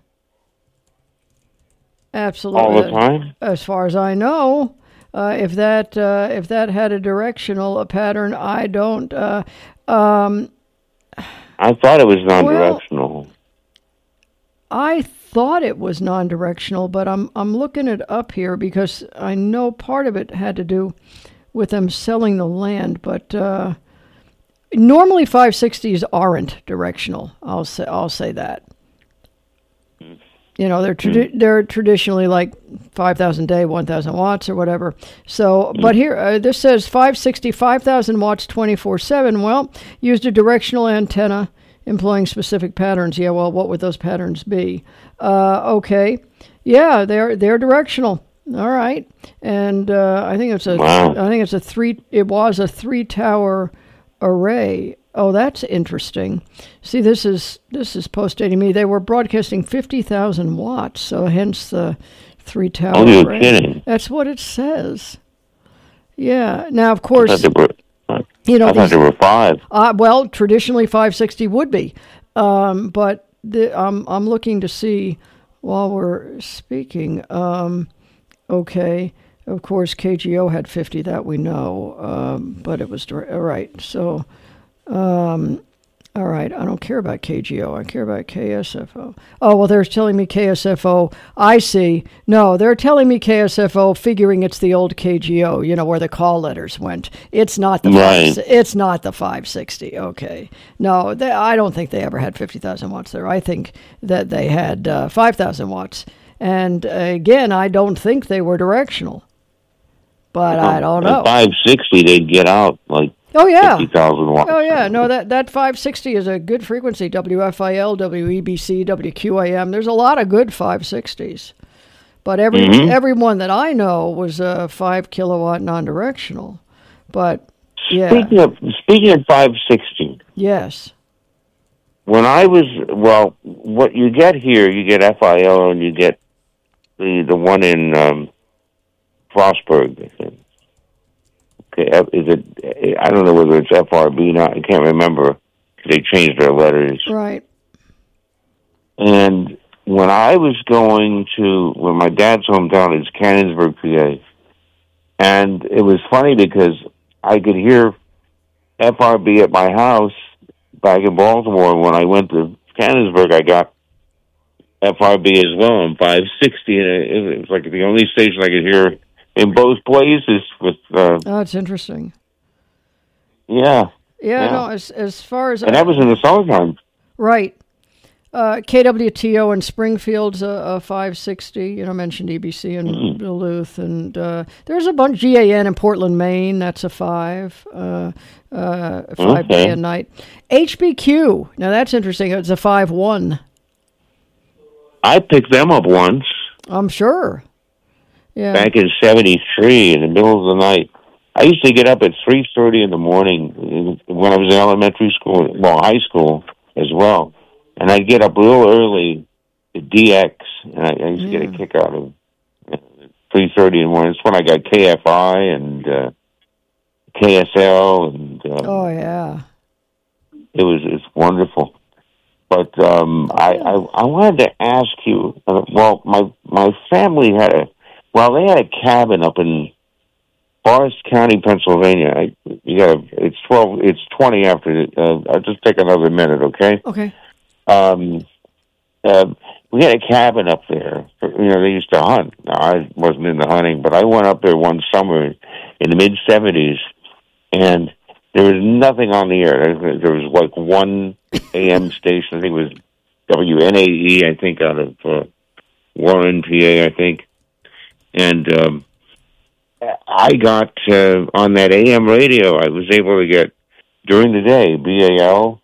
Absolutely. All the time? As far as I know. If that had a directional pattern, I don't. I thought it was non-directional. Well, I thought it was non-directional, but I'm looking it up here because I know part of it had to do with them selling the land, but normally 560s aren't directional. I'll say that. You know, they're traditionally like 5,000 day, 1,000 watts or whatever. So, but here this says 560, 5,000 watts 24/7. Well, used a directional antenna employing specific patterns. Yeah, well, what would those patterns be? Okay, yeah, they're directional. All right, and I think it's It was a 3-tower array. Oh, that's interesting. See, this is postdating me. They were broadcasting 50,000 watts, so hence the 3-tower array. Oh, you're kidding. That's what it says. Yeah. Now, of course, I thought there were 5. Well, traditionally 560 would be, but I'm looking to see while we're speaking. Okay. Of course, KGO had 50, that we know, but it was all right. So, all right, I don't care about KGO. I care about KSFO. Oh, well, they're telling me KSFO. I see. No, they're telling me KSFO, figuring it's the old KGO, you know, where the call letters went. It's not the It's not the 560. Okay. No, I don't think they ever had 50,000 watts there. I think that they had 5,000 watts. And again, I don't think they were directional. But I don't know. At 560, they'd get out like 50,000 watts. Oh, yeah. No, that 560 is a good frequency. WFIL, WEBC, WQAM. There's a lot of good 560s. But every one that I know was a 5 kilowatt non-directional. But, yeah. Speaking of 560. Yes. When I was, what you get here, you get FIL and you get the one in Frostburg, I think. Okay, I don't know whether it's FRB now. I can't remember. They changed their letters. Right. And when I was when my dad's hometown is Cannonsburg, PA, and it was funny because I could hear FRB at my house back in Baltimore. When I went to Cannonsburg, I got FRB as well on 560, and it was like the only station I could hear in both places. Oh, that's interesting. Yeah. Yeah. No. As far as that was in the summertime. Right. KWTO in Springfield's a 560. You know, I mentioned EBC in Duluth, and there's a bunch. GAN in Portland, Maine. That's a 5. 5 day and night. HBQ. Now that's interesting. It's a 5-1. I picked them up once. I'm sure. Yeah. Back in '73, in the middle of the night. I used to get up at 3:30 in the morning when I was in elementary school, high school as well. And I'd get up real early to DX, and I used to get a kick out of 3:30 in the morning. That's when I got KFI and KSL, and oh yeah, it's wonderful. But I wanted to ask you. My family had they had a cabin up in Forest County, Pennsylvania. It's 20 after. I'll just take another minute, okay? Okay. We had a cabin up there. They used to hunt. Now, I wasn't into hunting, but I went up there one summer in the mid-'70s, and there was nothing on the air. There was like one AM station. I think it was WNAE, I think, out of Warren, PA, I think. And I got on that AM radio, I was able to get, during the day, BAL,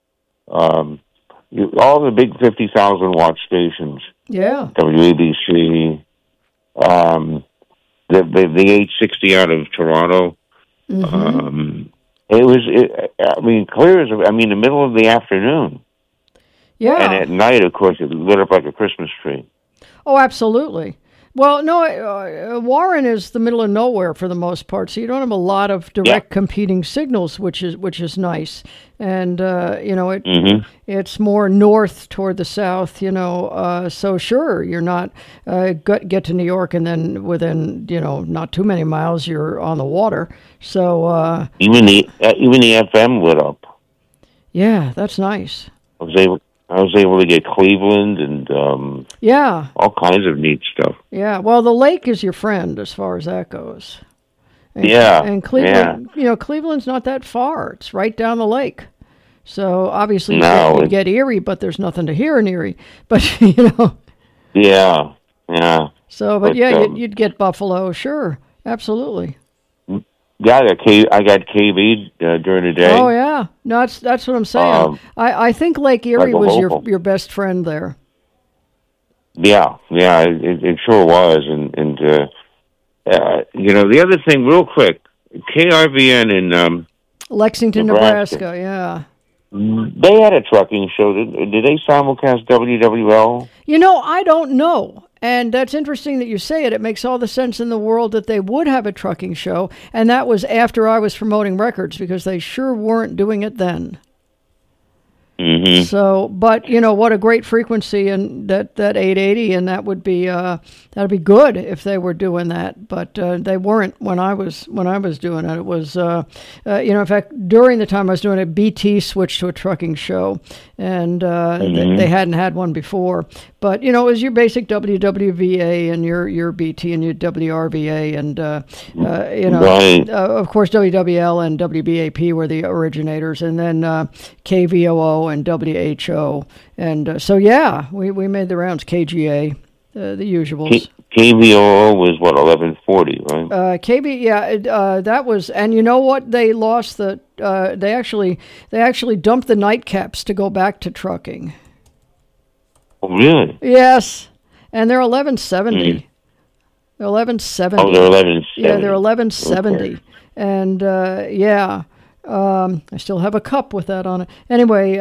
all the big 50,000 watt stations. Yeah. WABC, the 860 out of Toronto. Mm-hmm. It was, clear as, the middle of the afternoon. Yeah. And at night, of course, it lit up like a Christmas tree. Oh, absolutely. Well, no, Warren is the middle of nowhere for the most part, so you don't have a lot of direct competing signals, which is nice. And it's more north toward the south, so sure, you're not get to New York and then within not too many miles you're on the water. So even the FM lit up. Yeah, that's nice. I was able to get Cleveland and all kinds of neat stuff. Yeah, well, the lake is your friend as far as that goes. And, Yeah, and Cleveland, Cleveland's not that far. It's right down the lake. So obviously you get Erie, but there's nothing to hear in Erie. But Yeah. So, but you'd get Buffalo, sure, absolutely. Yeah, I got KB during the day. Oh yeah, no, that's what I'm saying. I think Lake Erie was your best friend there. Yeah, it sure was, and the other thing, real quick, KRVN in Lexington, Nebraska. Yeah. They had a trucking show. Did they simulcast WWL? I don't know. And that's interesting that you say it. It makes all the sense in the world that they would have a trucking show. And that was after I was promoting records, because they sure weren't doing it then. Mm-hmm. So, but what a great frequency, and that 880, and that would be that'd be good if they were doing that. But they weren't when I was doing it. It was in fact, during the time I was doing it, BT switched to a trucking show, and they hadn't had one before. But it was your basic WWVA and your BT and your WRVA, and right. Of course WWL and WBAP were the originators, and then KVOO and WHO, and so we made the rounds. KGA, the usuals. KVOO was what, 1140, right? That was, and you know what? They lost they actually dumped the nightcaps to go back to trucking. Oh, really? Yes, and they're 1170. They're 1170. Oh, they're 1170. Yeah, they're 1170, okay. And I still have a cup with that on it. Anyway,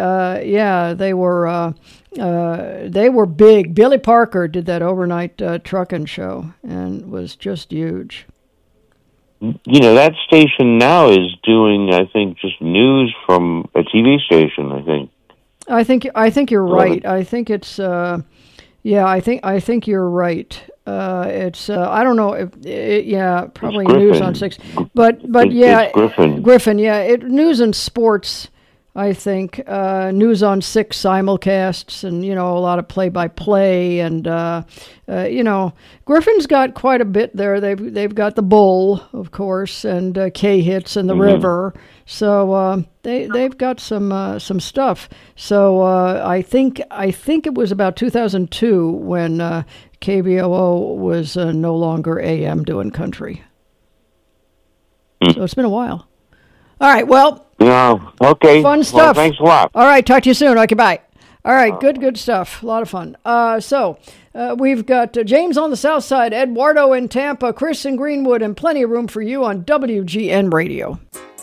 they were big. Billy Parker did that overnight trucking show and was just huge. That station now is doing, I think, just news from a TV station, I think. I think you're right. I think it's I think you're right. It's I don't know if probably News on 6, but Griffin. Yeah, News and Sports. I think News on 6 simulcasts, and a lot of play-by-play, and Griffin's got quite a bit there. They've got the Bull, of course, and K-Hits and the River. So they've got some stuff. So I think it was about 2002 when KVOO was no longer AM doing country. So it's been a while. All right, well. Yeah, okay. Fun stuff. Well, thanks a lot. All right, talk to you soon. Okay, bye. All right, good stuff. A lot of fun. So we've got James on the South Side, Eduardo in Tampa, Chris in Greenwood, and plenty of room for you on WGN Radio.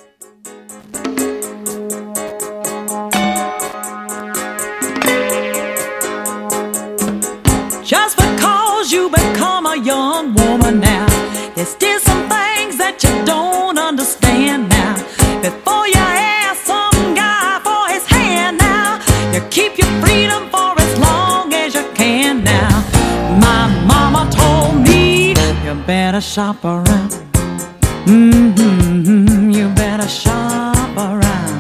Just because you become a young woman now, there's still some things that you don't understand now. Before you ask some guy for his hand now, you keep your freedom for as long as you can now. My mama told me you better shop around. You better shop around.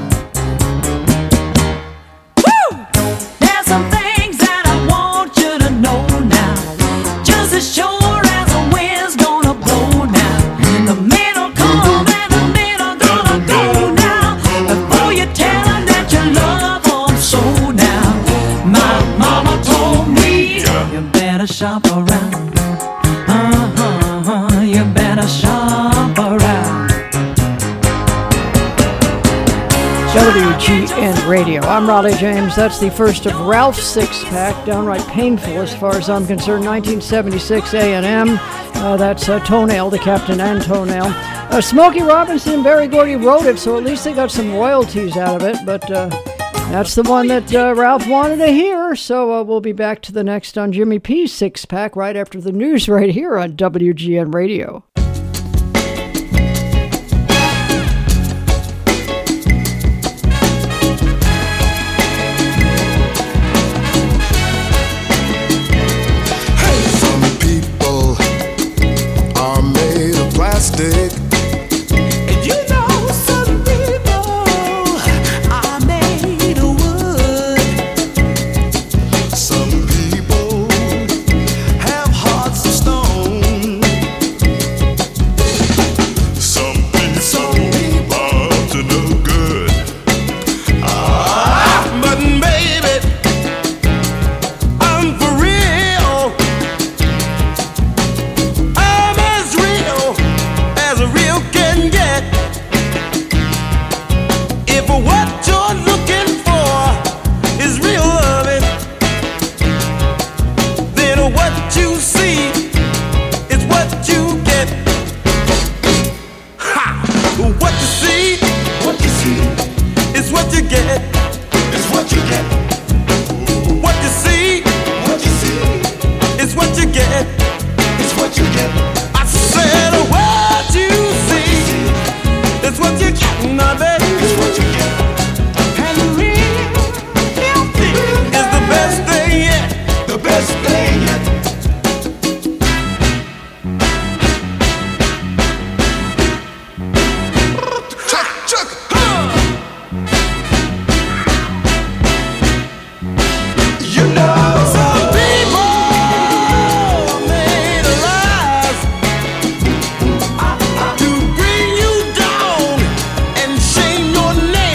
Woo! There's some things that I want you to know now. Just as sure as the wind's gonna blow now, the men'll come and the men are gonna go now. Before you tell them that you love them so now. My mama told me you better shop around. You better shop around. WGN Radio. I'm Raleigh James. That's the first of Ralph's six-pack. Downright painful as far as I'm concerned. 1976 A&M. That's Toenail, the captain and Toenail. Smokey Robinson and Berry Gordy wrote it, so at least they got some royalties out of it. But that's the one that Ralph wanted to hear. So we'll be back to the next on Jimmy P's six-pack right after the news right here on WGN Radio. And you know some people are made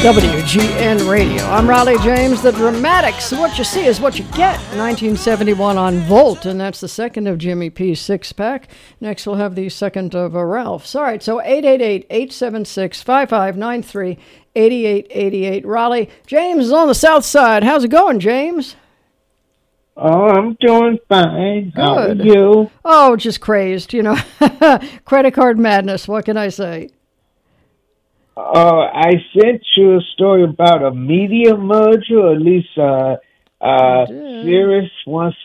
WGN Radio. I'm Raleigh James, the Dramatics. What you see is what you get. 1971 on Volt, and that's the second of Jimmy P's six-pack. Next, we'll have the second of Ralph's. All right, so 888-876-5593, 8888. Raleigh James is on the south side. How's it going, James? Oh, I'm doing fine. Good. How are you? Oh, just crazed, you know. Credit card madness, what can I say? I sent you a story about a media merger, or at least Sirius wants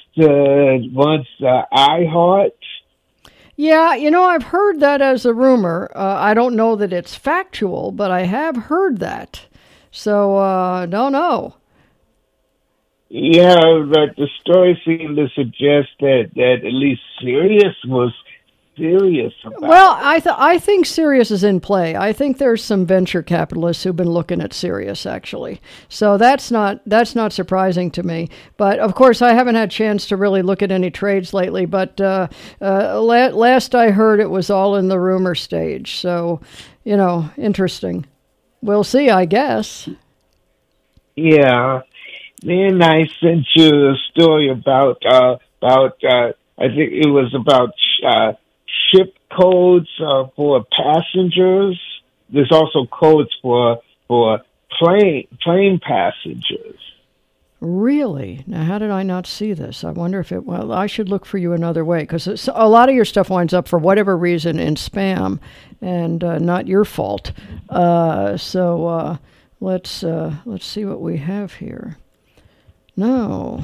iHeart. Yeah, you know, I've heard that as a rumor. I don't know that it's factual, but I have heard that. So, don't know. Yeah, but the story seemed to suggest that at least Sirius was serious about Well, I think Sirius is in play. I think there's some venture capitalists who've been looking at Sirius, actually. So that's not surprising to me. But of course, I haven't had a chance to really look at any trades lately. But last I heard, it was all in the rumor stage. So, you know, interesting. We'll see, I guess. Yeah. Then I sent you a story about I think it was about ship codes for passengers. There's also codes for plane passengers. Really? Now, how did I not see this? I wonder if well, I should look for you another way, because a lot of your stuff winds up, for whatever reason, in spam, and not your fault. So let's see what we have here. No.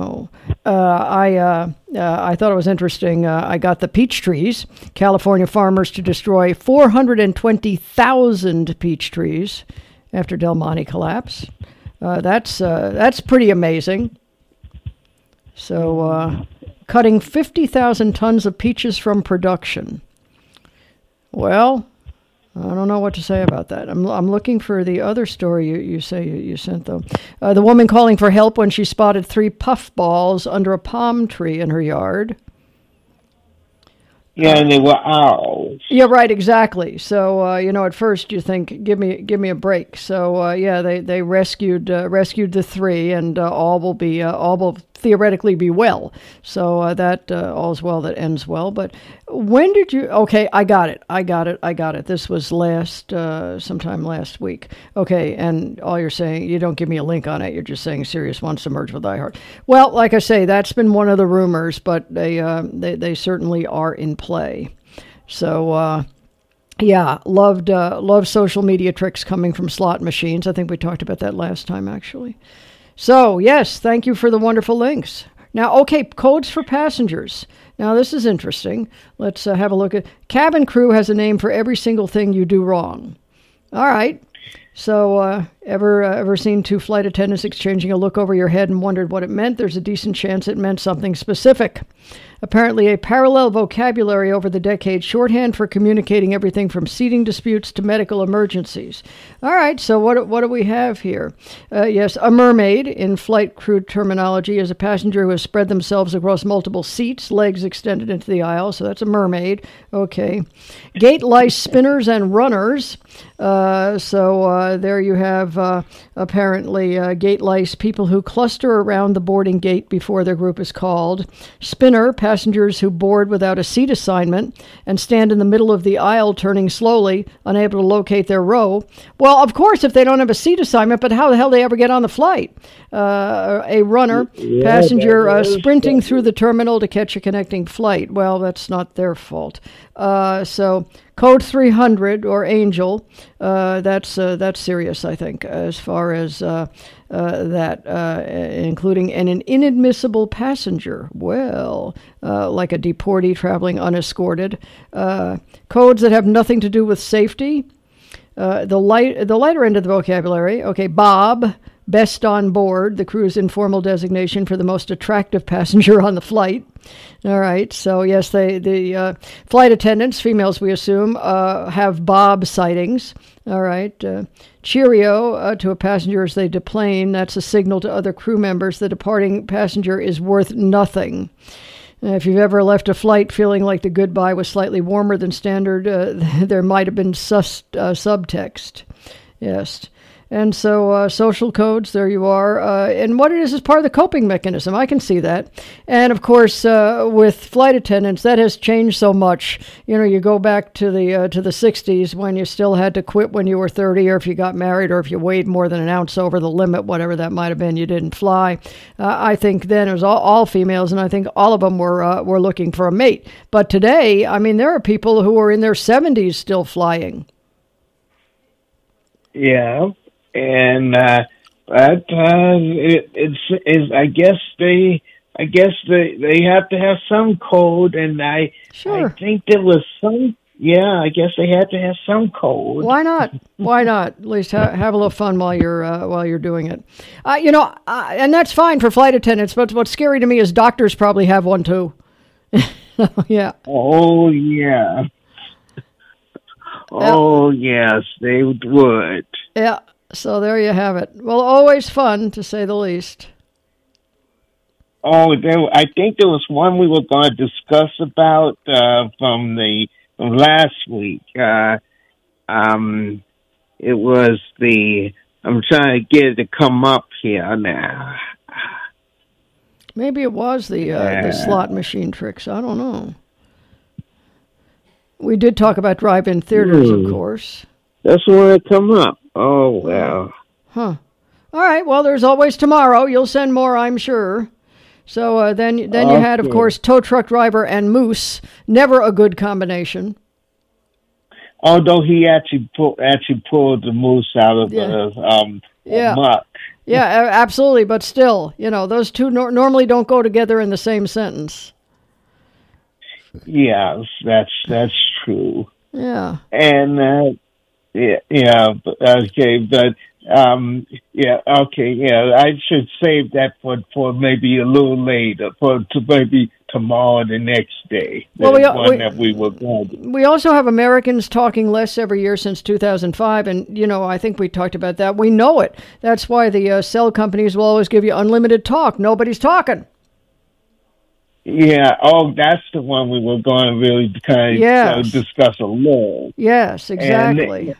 I thought it was interesting. I got the peach trees. California farmers to destroy 420,000 peach trees after Del Monte collapse. That's pretty amazing. So, cutting 50,000 tons of peaches from production. Well, I don't know what to say about that. I'm looking for the other story you say you sent, though. The woman calling for help when she spotted 3 puffballs under a palm tree in her yard. Yeah, and they were owls. Yeah, right, exactly. So, you know, at first you think, give me a break. So, yeah, they rescued the 3, and all will theoretically be well. So that all's well that ends well. But when did you? Okay, I got it. This was sometime last week. Okay, and all you're saying, you don't give me a link on it. You're just saying Sirius wants to merge with iHeart. Well, like I say, that's been one of the rumors, but they certainly are in play. So. Yeah, loved social media tricks coming from slot machines. I think we talked about that last time, actually. So, yes, thank you for the wonderful links. Now, okay, codes for passengers. Now, this is interesting. Let's have a look at... Cabin crew has a name for every single thing you do wrong. All right. So, ever seen 2 flight attendants exchanging a look over your head and wondered what it meant? There's a decent chance it meant something specific. Apparently, a parallel vocabulary over the decades, shorthand for communicating everything from seating disputes to medical emergencies. All right, so what do we have here? Yes, a mermaid, in flight crew terminology, is a passenger who has spread themselves across multiple seats, legs extended into the aisle, so that's a mermaid. Okay. Gate lice spinners and runners. So there you have, apparently, gate lice, people who cluster around the boarding gate before their group is called. Spinner, passengers who board without a seat assignment and stand in the middle of the aisle turning slowly, unable to locate their row. Well, of course, if they don't have a seat assignment, but how the hell do they ever get on the flight? A runner, passenger sprinting through the terminal to catch a connecting flight. Well, that's not their fault. So code 300 or Angel, that's serious, I think, as far as that, including an inadmissible passenger. Well, like a deportee traveling unescorted. Codes that have nothing to do with safety. The lighter end of the vocabulary. Okay, Bob, best on board, the crew's informal designation for the most attractive passenger on the flight. All right, so yes, the flight attendants, females we assume, have Bob sightings. All right, cheerio to a passenger as they deplane. That's a signal to other crew members the departing passenger is worth nothing. If you've ever left a flight feeling like the goodbye was slightly warmer than standard, there might have been subtext. Yes. And so social codes, there you are. And what it is part of the coping mechanism. I can see that. And, of course, with flight attendants, that has changed so much. You know, you go back to the 60s when you still had to quit when you were 30, or if you got married, or if you weighed more than an ounce over the limit, whatever that might have been, you didn't fly. I think then it was all females, and I think all of them were looking for a mate. But today, I mean, there are people who are in their 70s still flying. Yeah, and it's I guess they have to have some code, and I think there was some. Yeah, I guess they had to have some code. Why not? Why not? At least have a little fun while you're doing it. And that's fine for flight attendants. But what's scary to me is doctors probably have one too. Yeah. Oh yeah. Oh yes, they would. Yeah. So there you have it. Well, always fun to say the least. Oh, I think there was one we were going to discuss about from last week. It was I'm trying to get it to come up here now. Maybe it was the slot machine tricks. I don't know. We did talk about drive-in theaters, of course. That's the one that come up. Oh, well. Huh. All right. Well, there's always tomorrow. You'll send more, I'm sure. So then you had, of course, tow truck driver and moose. Never a good combination. Although he actually pulled the moose out of the muck. Yeah, absolutely. But still, those two normally don't go together in the same sentence. Yes, that's true. Yeah. And I should save that for maybe a little later, maybe tomorrow, the next day. Well, we also have Americans talking less every year since 2005, and I think we talked about that. We know it. That's why the cell companies will always give you unlimited talk. Nobody's talking. Yeah. Oh, that's the one we were going to really kind of discuss a little. Yes, exactly.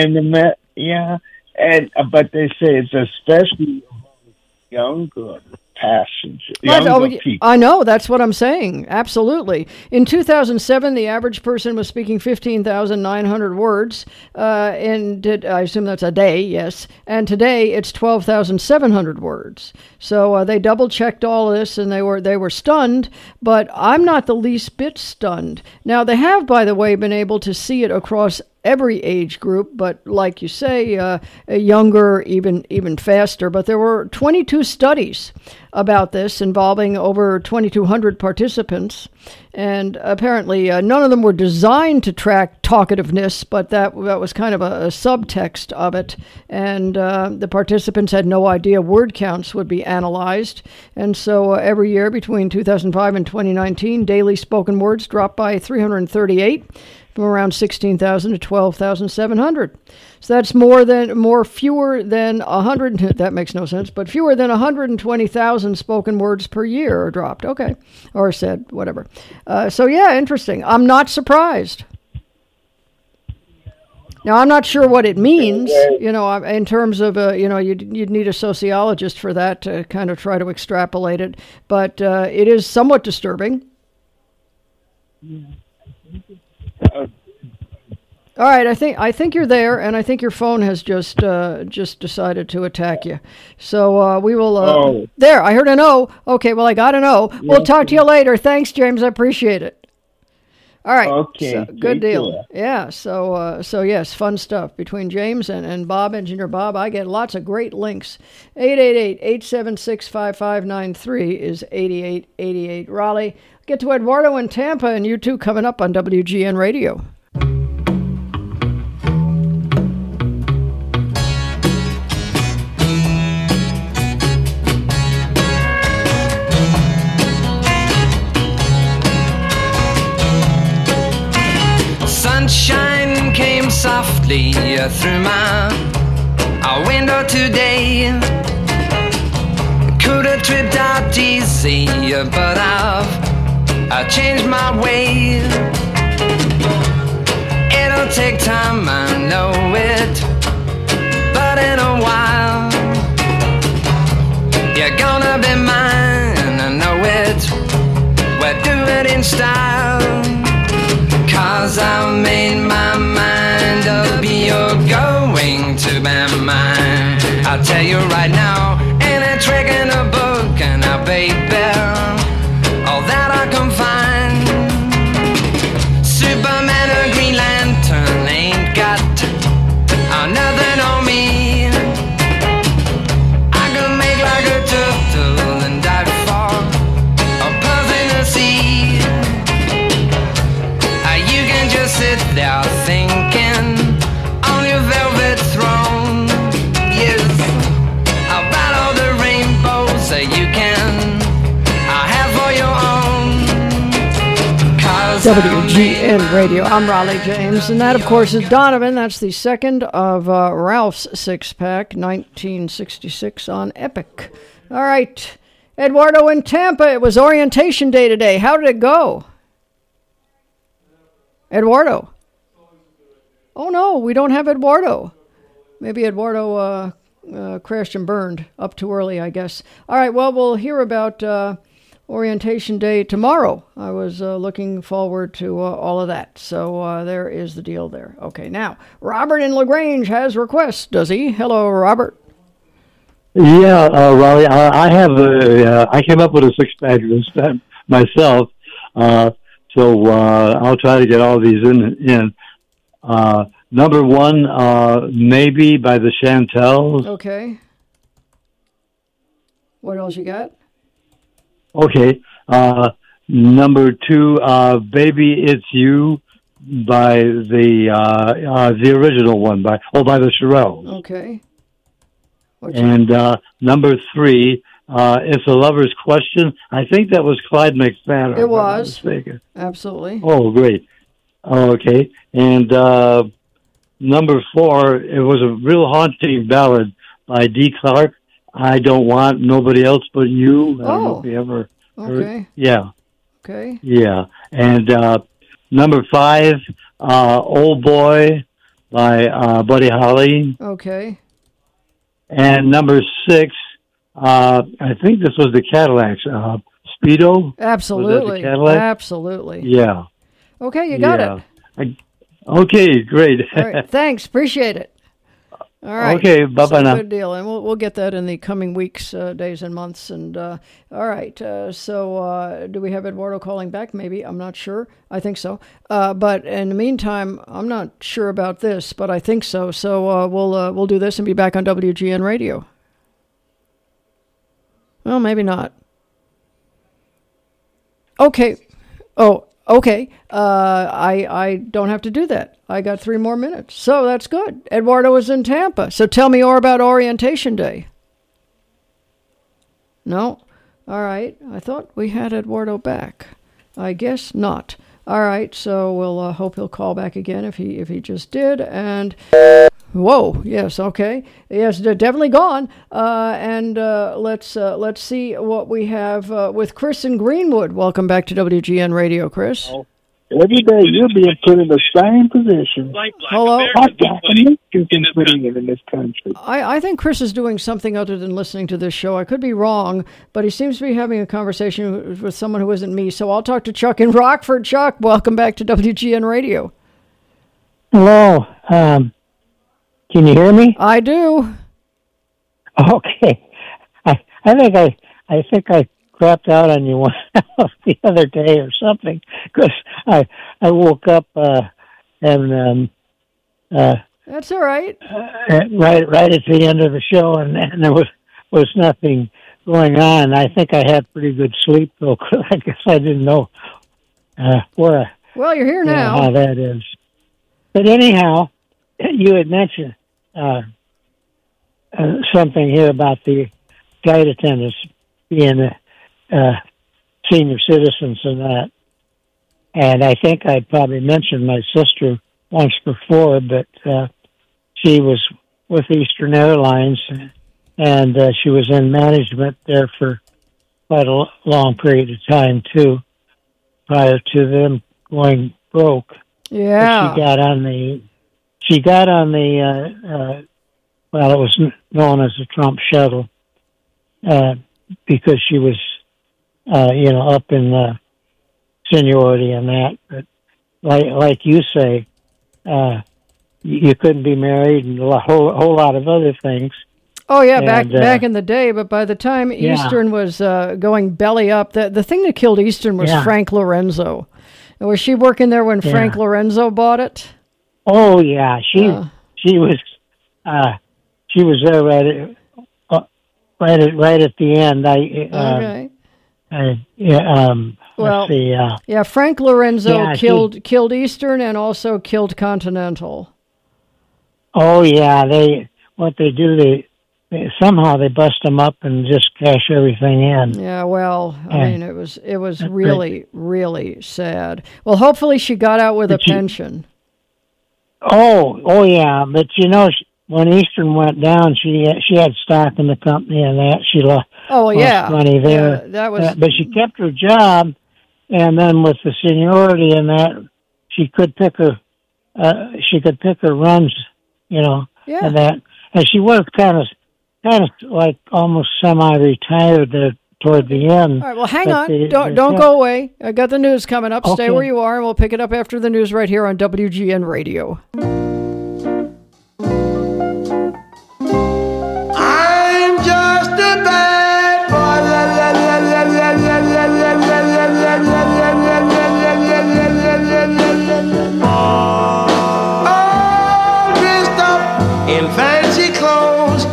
But they say it's especially younger passengers, younger people. I know, that's what I'm saying. Absolutely. In 2007, the average person was speaking 15,900 words, and I assume that's a day, yes. And today, it's 12,700 words. So they double-checked all of this, and they were stunned, but I'm not the least bit stunned. Now, they have, by the way, been able to see it across every age group, but like you say, younger, even faster. But there were 22 studies about this involving over 2,200 participants, and apparently none of them were designed to track talkativeness, but that was kind of a subtext of it. And the participants had no idea word counts would be analyzed, and so every year between 2005 and 2019, daily spoken words dropped by 338. From around 16,000 to 12,700. So that's fewer than 100, that makes no sense, but fewer than 120,000 spoken words per year are dropped. Okay. Or said, whatever. So yeah, interesting. I'm not surprised. Now, I'm not sure what it means, in terms of, you'd need a sociologist for that to kind of try to extrapolate it, but it is somewhat disturbing. All right, I think you're there, and I think your phone has just decided to attack you. So we will. There, I heard a no. Okay, well I got a no. Yeah. We'll talk to you later. Thanks, James. I appreciate it. All right. Okay. So, good deal. Yeah. So yes, fun stuff between James and Bob, Engineer Bob. I get lots of great links. 888-876-5593 is 8888 Raleigh. Get to Eduardo in Tampa and you two coming up on WGN Radio. Sunshine came softly through my window today. Could have tripped out easy, but I changed my way. It'll take time, I know it, but in a while I've made my mind up, you're going to be mine. I'll tell you right now, ain't a trick in a book, and I baby, all that I can find. Superman or Green Lantern ain't got nothing on me. I can make like a turtle and dive for a puff in the sea. You can just sit there thinking on your velvet throne. Yes, about all the rainbows that you can have for your own. WGN Radio. I'm Raleigh James, and that, of course, is Donovan. That's the second of Ralph's six-pack, 1966 on Epic. All right, Eduardo in Tampa. It was orientation day today. How did it go? Eduardo. Oh, no, we don't have Eduardo. Maybe Eduardo crashed and burned up too early, I guess. All right, well, we'll hear about orientation day tomorrow. I was looking forward to all of that. So there is the deal there. Okay, now, Robert in LaGrange has requests, does he? Hello, Robert. Yeah, Raleigh, I came up with a six-pack this time myself. So I'll try to get all these in. Number one, Maybe by the Chantels. Okay. What else you got? Okay. Number two, Baby It's You by the original one by the Shirelles. Okay. And number three, It's a Lover's Question. I think that was Clyde McPhatter. It was. Absolutely. Oh, great. Okay. And number four, it was a real haunting ballad by Dee Clark. I Don't Want Nobody Else But You. I don't know if you ever heard. Yeah. Okay. Yeah. And number five, Old Boy by Buddy Holly. Okay. And number six, I think this was the Cadillacs. Speedo? Absolutely. Cadillac? Absolutely. Yeah. Okay, you got it. Okay, great. All right, thanks. Appreciate it. All right. Okay, bye-bye now. Good deal. And we'll get that in the coming weeks, days, and months. And all right. So do we have Eduardo calling back? Maybe. I'm not sure. I think so. But in the meantime, I'm not sure about this, but I think so. So we'll do this and be back on WGN Radio. Well, maybe not. Okay. Oh, okay. I don't have to do that. I got 3 more minutes. So that's good. Eduardo is in Tampa. So tell me more about orientation day. No? All right. I thought we had Eduardo back. I guess not. All right. So we'll hope he'll call back again if he just did. And whoa. Yes. Okay. Yes, they're definitely gone. And let's see what we have with Chris in Greenwood. Welcome back to WGN Radio, Chris. Every day you're being put in the same position. Hello? What you been putting in this country? I think Chris is doing something other than listening to this show. I could be wrong, but he seems to be having a conversation with someone who isn't me. So I'll talk to Chuck in Rockford. Chuck, welcome back to WGN Radio. Hello. Can you hear me? I do. Okay. I think I crapped out on you one the other day or something, because I woke up and that's all right. Right at the end of the show, and there was nothing going on. I think I had pretty good sleep though, 'cause I guess I didn't know where. Well, you're here now. How that is. But anyhow, you had mentioned something here about the flight attendants being senior citizens and that. And I think I probably mentioned my sister once before, but she was with Eastern Airlines, and she was in management there for quite a long period of time, too, prior to them going broke. Yeah. But she got on the well, it was known as the Trump Shuttle, because she was, up in seniority and that. But like you say, you couldn't be married and a whole lot of other things. Oh yeah, back in the day. But by the time Eastern was going belly up, the thing that killed Eastern was Frank Lorenzo. Was she working there when Frank Lorenzo bought it? Oh yeah, she was there right at the end. Let's see. Frank Lorenzo killed Eastern and also killed Continental. Oh yeah, they somehow they bust them up and just cash everything in. Yeah, well, I mean, it was really, really sad. Well, hopefully she got out with a pension. Oh yeah, but when Eastern went down, she had stock in the company and that she lost money there. Yeah, that was. But she kept her job, and then with the seniority and that, she could pick her runs, and that, and she was kind of like almost semi-retired there toward the end. All right, well, hang on. Don't go away. I got the news coming up. Okay. Stay where you are, and we'll pick it up after the news right here on WGN Radio. I'm just a bad boy. All dressed up in fancy clothes.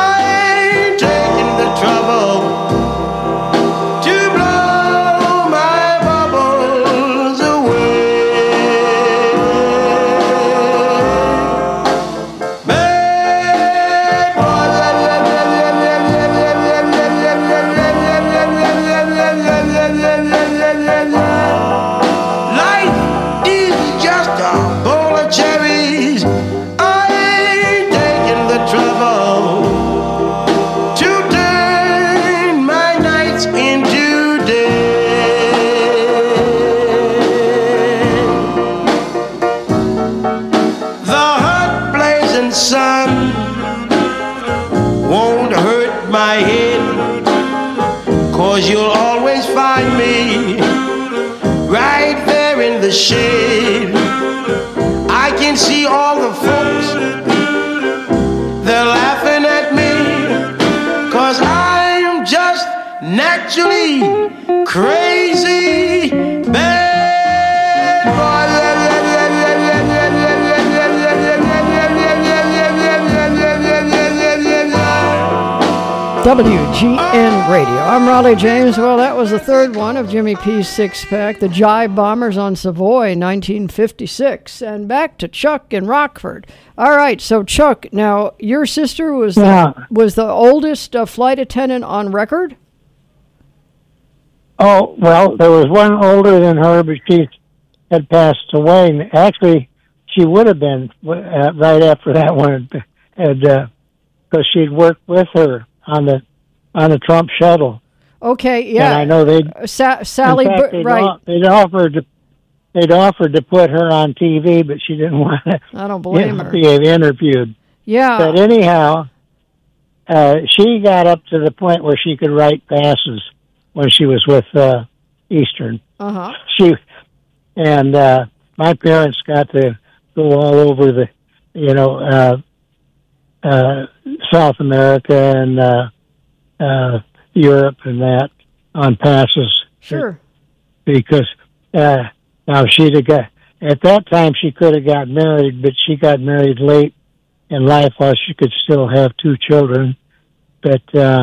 Shade. I can see all the folks, they're laughing at me, 'cause I'm just naturally crazy bad boy. WGN Radio. I'm Raleigh James. Well, that was the third one of Jimmy P's six-pack, the Jive Bombers on Savoy, 1956. And back to Chuck in Rockford. All right, so Chuck, now your sister was the oldest flight attendant on record? Oh, well, there was one older than her, but she had passed away. And actually, she would have been right after that one, because she'd worked with her on the Trump shuttle. Okay, yeah. And I know Sally, right? They'd offered to put her on TV, but she didn't want to. I don't blame her. Be interviewed. Yeah. But anyhow, she got up to the point where she could write passes when she was with Eastern. My parents got to go all over South America and Europe and that on passes. Sure. Because now she'd have got, at that time she could have got married, but she got married late in life while she could still have two children. But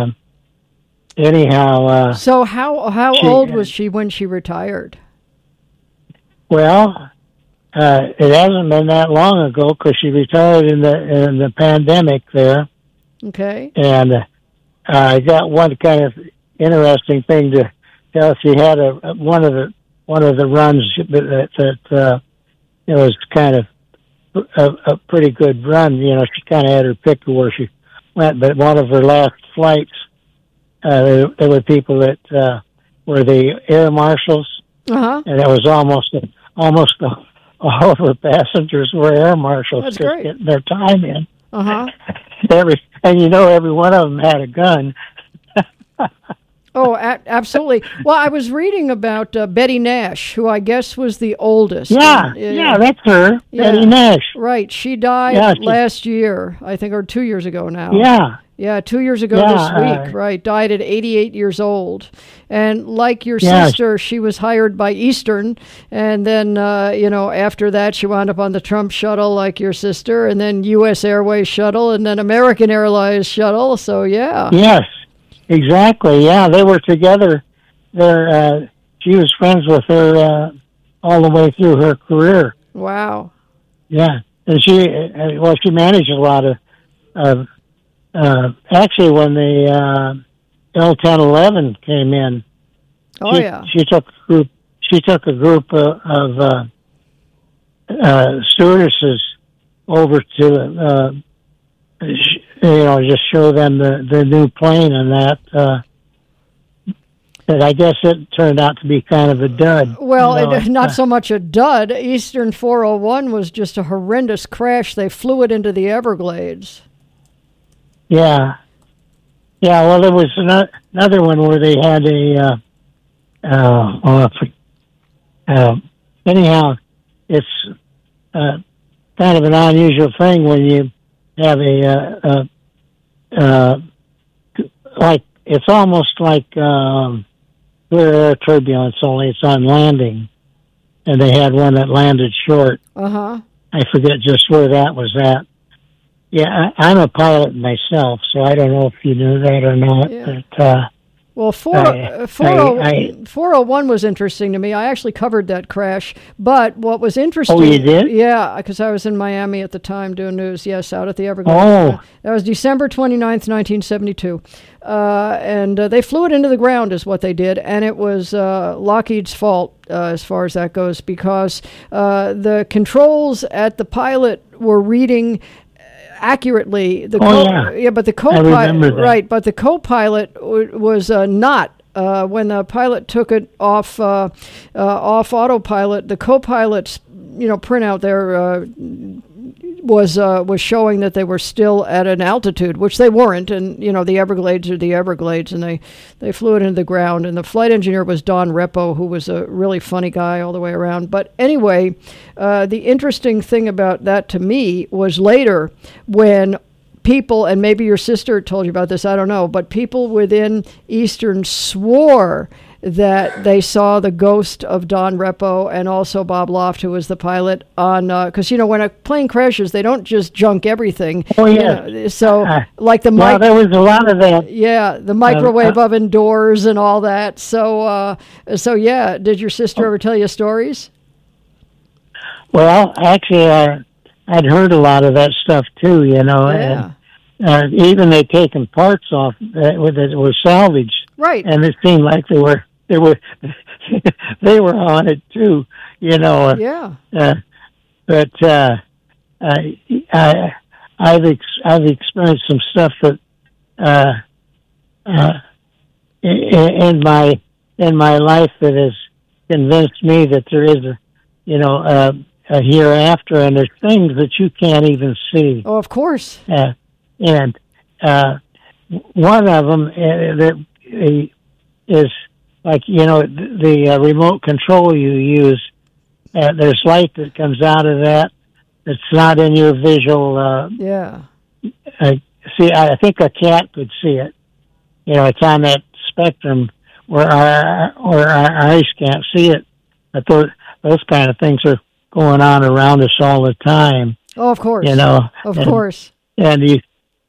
anyhow. So how old was she when she retired? Well, it hasn't been that long ago because she retired in the pandemic there. Okay. And I got one kind of interesting thing to tell. She had one of the runs that it was kind of a pretty good run. She kind of had her pick of where she went. But one of her last flights, there were people that were the air marshals, and it was almost all of the passengers were air marshals. That's just great. Getting their time in. Uh-huh. Every one of them had a gun. Oh, absolutely. Well, I was reading about Betty Nash, who I guess was the oldest. Yeah, that's her, Betty Nash. Right. She died last year, I think, or 2 years ago now. Yeah. Yeah, 2 years ago this week, right. Died at 88 years old. And like your sister, she was hired by Eastern. And then, after that, she wound up on the Trump shuttle like your sister, and then U.S. Airways shuttle, and then American Airlines shuttle. So, yeah. Yes. Exactly. Yeah, they were together. She was friends with her all the way through her career. Wow. Yeah, and she managed a lot of. Actually, when the L-1011 came in, she took a group of stewardesses over to. Just show them the new plane, and that I guess it turned out to be kind of a dud. Well, not so much a dud. Eastern 401 was just a horrendous crash. They flew it into the Everglades. Yeah. Well, there was another one where they had anyhow, it's kind of an unusual thing when you have like it's almost like clear air turbulence, only it's on landing, and they had one that landed short. I forget just where that was at. Yeah, I'm a pilot myself, so I don't know if you knew that or not. Yeah. But, well, 401 was interesting to me. I actually covered that crash. But what was interesting... Oh, you did? Yeah, because I was in Miami at the time doing news, yes, out at the Everglades. Oh. That was December 29th, 1972. And they flew it into the ground is what they did. And it was Lockheed's fault as far as that goes, because the controls at the pilot were reading... accurately, but the co-pilot, right? But the co-pilot was not. When the pilot took it off autopilot, the co-pilot's printout there was showing that they were still at an altitude, which they weren't. And the Everglades are the Everglades, and they flew it into the ground. And the flight engineer was Don Repo, who was a really funny guy all the way around. But anyway, the interesting thing about that to me was later when people, and maybe your sister told you about this, I don't know, but people within Eastern swore that they saw the ghost of Don Repo and also Bob Loft, who was the pilot, on because when a plane crashes, they don't just junk everything. Oh yeah. So like the there was a lot of that. Yeah, the microwave oven doors and all that. So yeah, did your sister ever tell you stories? Well, actually, I'd heard a lot of that stuff too. Yeah. And even they taken parts off that were salvaged. Right. And it seemed like they were they were on it too, Yeah. But I've experienced some stuff that in my life that has convinced me that there is a hereafter, and there's things that you can't even see. Oh, of course. And one of them that is like the remote control you use. There's light that comes out of that that's not in your visual. Yeah. See, I think a cat could see it. It's on that spectrum where our eyes can't see it. But those kind of things are going on around us all the time. Oh, of course. Of course. And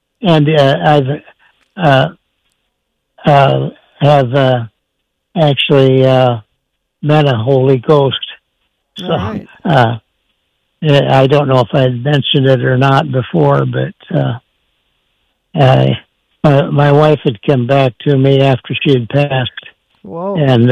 I've have actually met a Holy Ghost. So right. I don't know if I'd mentioned it or not before, but my wife had come back to me after she had passed. Whoa. And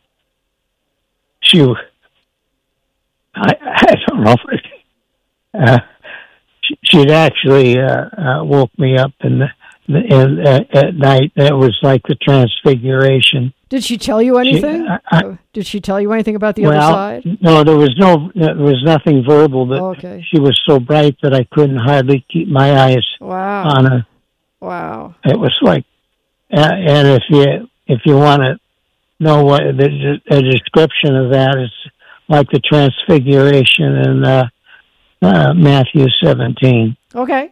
I don't know if she'd actually woke me up at night. It was like the Transfiguration. Did she tell you anything? Did she tell you anything about the other side? No, there was nothing verbal, but she was so bright that I couldn't hardly keep my eyes on her. Wow. It was like, and if if you want to know what a description of that, it's like the Transfiguration in Matthew 17. Okay.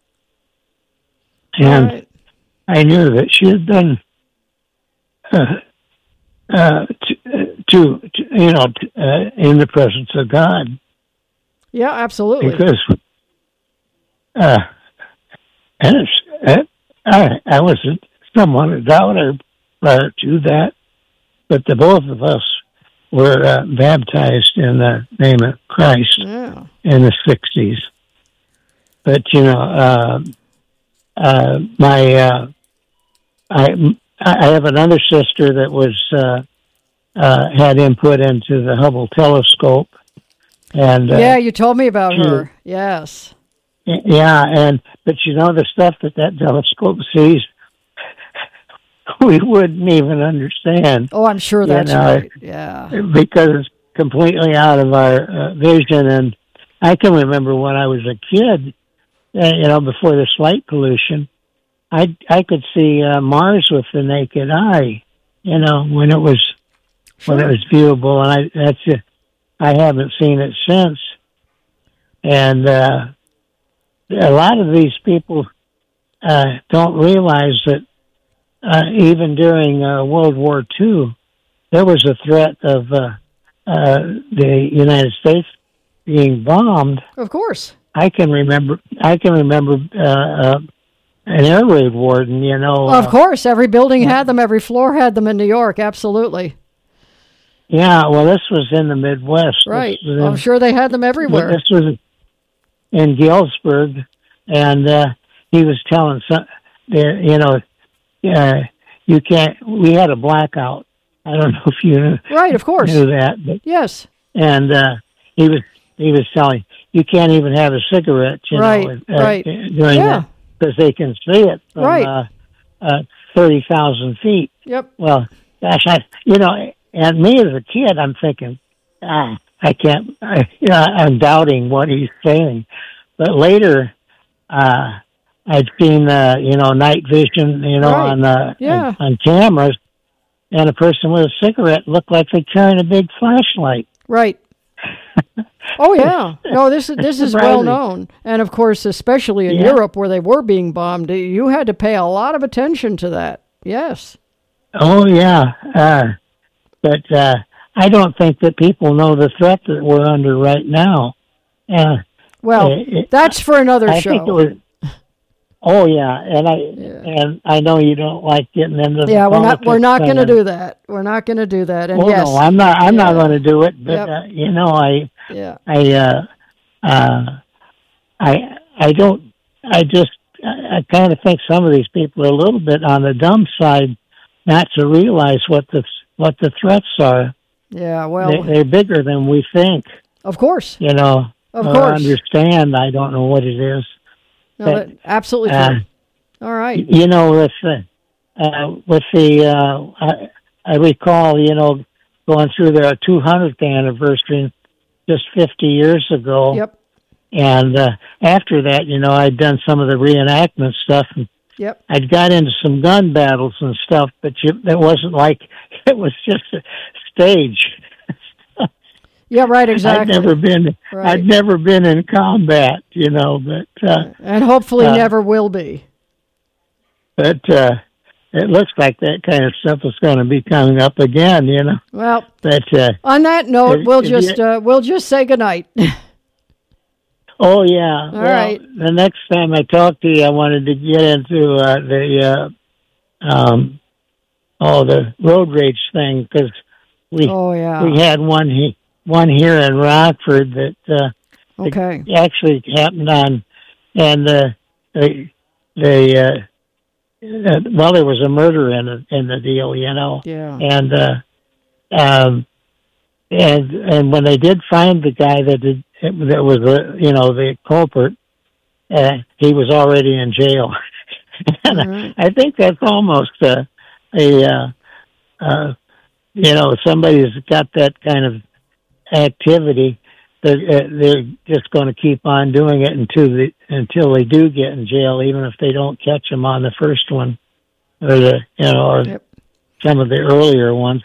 And right. I knew that she had been in the presence of God. Yeah, absolutely. Because I was somewhat a doubter prior to that, but the both of us were baptized in the name of Christ in the 60s. But, I have another sister that was had input into the Hubble telescope, and yeah, you told me about her. Yes. Yeah, but the stuff that telescope sees, we wouldn't even understand. Oh, I'm sure that's right. Yeah. Because it's completely out of our vision. And I can remember when I was a kid, before this light pollution, I could see Mars with the naked eye, when it was viewable, and I haven't seen it since. And a lot of these people don't realize that even during World War II, there was a threat of the United States being bombed. Of course. I can remember an air raid warden, Of course, every building had them, every floor had them in New York, absolutely. Yeah, well, this was in the Midwest. Right. I'm sure they had them everywhere. This was in Galesburg, and he was telling you can't. We had a blackout. I don't know if you knew. Right, of course. Knew that. But, yes. And he was telling you can't even have a cigarette. Right. Doing that because they can see it from 30,000 feet. Yep. Well, gosh, and me as a kid, I'm thinking, I can't. I'm doubting what he's saying. But later, I'd seen night vision, on cameras, and a person with a cigarette looked like they're carrying a big flashlight. Right. Oh yeah. No, this is well known, and of course, especially in Europe where they were being bombed, you had to pay a lot of attention to that. Yes. Oh yeah. But I don't think that people know the threat that we're under right now. Well, that's for another show. I think it was. Oh yeah, and I know you don't like getting into. Yeah, we're not going to do that. We're not going to do that. And yes, no, I'm not going to do it. But I kind of think some of these people are a little bit on the dumb side, not to realize what the threats are. Yeah, well, they're bigger than we think. Of course. Of course. Understand? I don't know what it is. No, but absolutely true. All right. I recall, going through their 200th anniversary just 50 years ago. Yep. And after that, I'd done some of the reenactment stuff. And yep. I'd got into some gun battles and stuff, but it wasn't like it was just a stage. Yeah, right, exactly. I'd never been in combat, but and hopefully never will be. But it looks like that kind of stuff is going to be coming up again, Well, but on that note, we'll just say goodnight. Oh yeah. All right. The next time I talk to you, I wanted to get into the road rage thing because we had one here in Rockford that actually happened on, and there was a murder in the deal, Yeah. And when they did find the guy that was the culprit, he was already in jail. And I think that's almost somebody's got that kind of activity. They're just going to keep on doing it until they do get in jail, even if they don't catch them on the first one, or some of the earlier ones.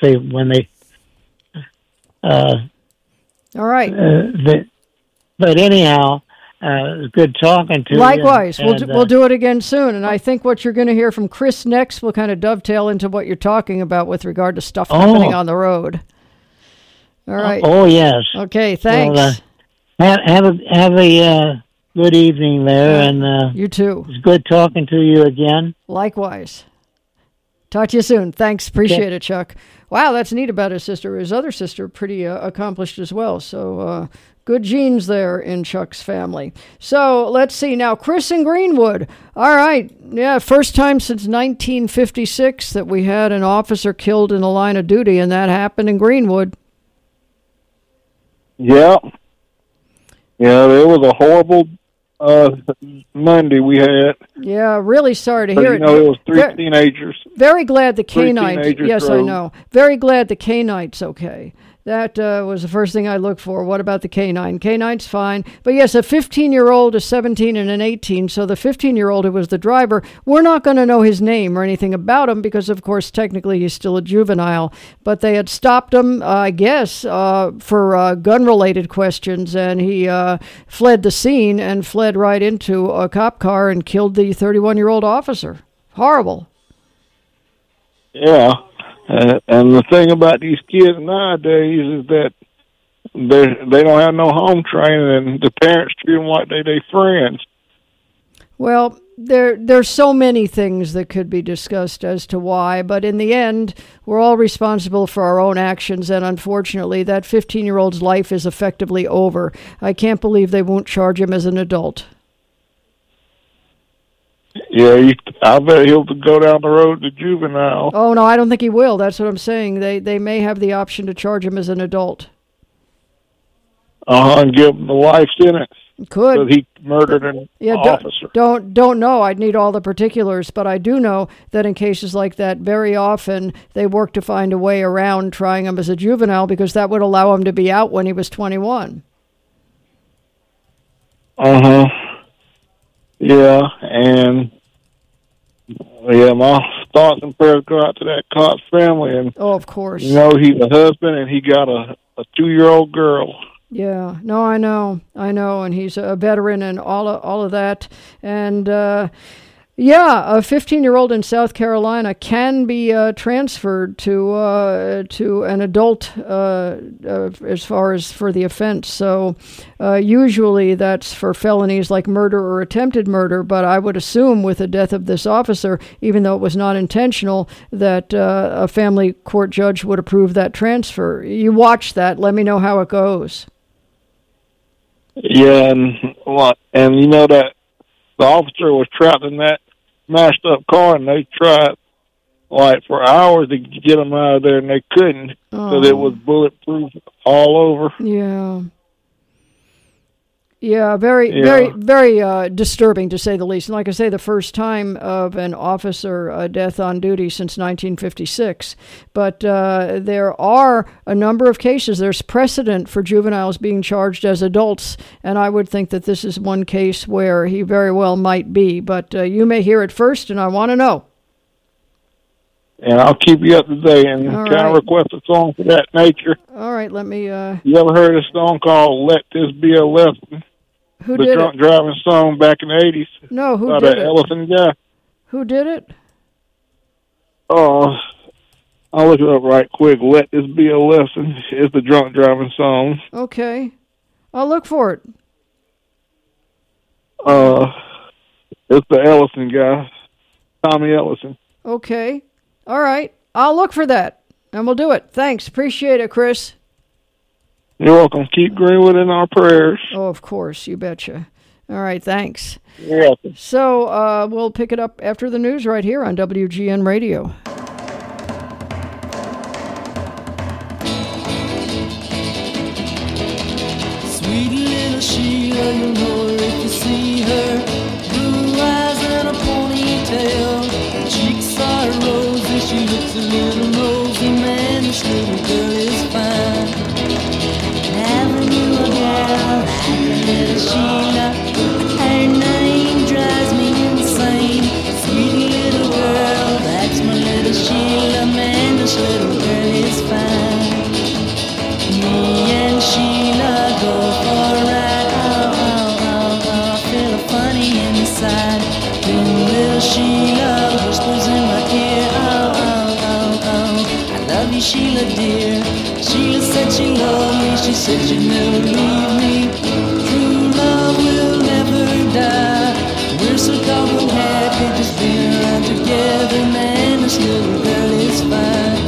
All right. But anyhow, it was good talking to you. Likewise. We'll do it again soon. And I think what you're going to hear from Chris next will kind of dovetail into what you're talking about with regard to stuff happening on the road. All right. Oh, yes. Okay, thanks. Well, have a good evening there. And you too. It's good talking to you again. Likewise. Talk to you soon. Thanks. Appreciate it, Chuck. Wow, that's neat about his sister. His other sister, pretty accomplished as well. So good genes there in Chuck's family. So let's see now. Chris in Greenwood. All right. Yeah, first time since 1956 that we had an officer killed in the line of duty, and that happened in Greenwood. Yeah. Yeah, there was a horrible Monday we had. Yeah, really sorry to hear it. It was three teenagers. Very glad the canine. Yes, drove. I know. Very glad the canine's okay. That was the first thing I looked for. What about the canine? Canine's fine. But yes, a 15-year-old, a 17, and an 18. So the 15-year-old who was the driver, we're not going to know his name or anything about him because, of course, technically he's still a juvenile. But they had stopped him, I guess, for gun-related questions, and he fled the scene and fled right into a cop car and killed the 31-year-old officer. Horrible. Yeah. And the thing about these kids nowadays is that they don't have no home training, and the parents treat them like they friends. Well, there's so many things that could be discussed as to why, but in the end, we're all responsible for our own actions, and unfortunately, that 15-year-old's life is effectively over. I can't believe they won't charge him as an adult. Yeah, I bet he'll go down the road to juvenile. Oh, no, I don't think he will. That's what I'm saying. They may have the option to charge him as an adult. And give him a life sentence. Could. Because he murdered an officer. Don't know. I'd need all the particulars, but I do know that in cases like that, very often they work to find a way around trying him as a juvenile because that would allow him to be out when he was 21. Uh-huh. Yeah, and my thoughts and prayers go out to that cop's family. And of course, he's a husband, and he got a 2-year-old girl. Yeah, no, I know, and he's a veteran and all of that, and yeah, a 15-year-old in South Carolina can be transferred to an adult as far as for the offense. So usually that's for felonies like murder or attempted murder, but I would assume with the death of this officer, even though it was not intentional, that a family court judge would approve that transfer. You watch that. Let me know how it goes. Yeah, and you know that the officer was trapped in that smashed up car, and they tried for hours to get him out of there, and they couldn't because it was bulletproof all over. Yeah, very disturbing to say the least. And like I say, the first time of an officer death on duty since 1956. But there are a number of cases. There's precedent for juveniles being charged as adults, and I would think that this is one case where he very well might be. But you may hear it first, and I want to know. And I'll keep you up to date, and I request a song for that nature. All right, let me... You ever heard a song called Let This Be a Lesson? Who did it? The drunk driving song back in the 80s. No, who did it? Ellison guy. Who did it? Oh, I'll look it up right quick. Let This Be a Lesson is the drunk driving song. Okay. I'll look for it. It's the Ellison guy. Tommy Ellison. Okay. All right. I'll look for that, and we'll do it. Thanks. Appreciate it, Chris. You're welcome. Keep Greenwood in our prayers. Oh, of course. You betcha. All right. Thanks. You're welcome. So we'll pick it up after the news right here on WGN Radio. Sweet little Sheila, you'll know her if you see her. Blue eyes and a ponytail. Cheeks are rosy, she looks a little rosy. Man, this little girl is fine. Having you a gal like a little Sheila, her name drives me insane. Sweet little girl, that's my little you, Sheila dear. Sheila said she loved me, she said she'd never leave me. True love will never die. We're so doggone happy just being around together, man. This little girl is fine.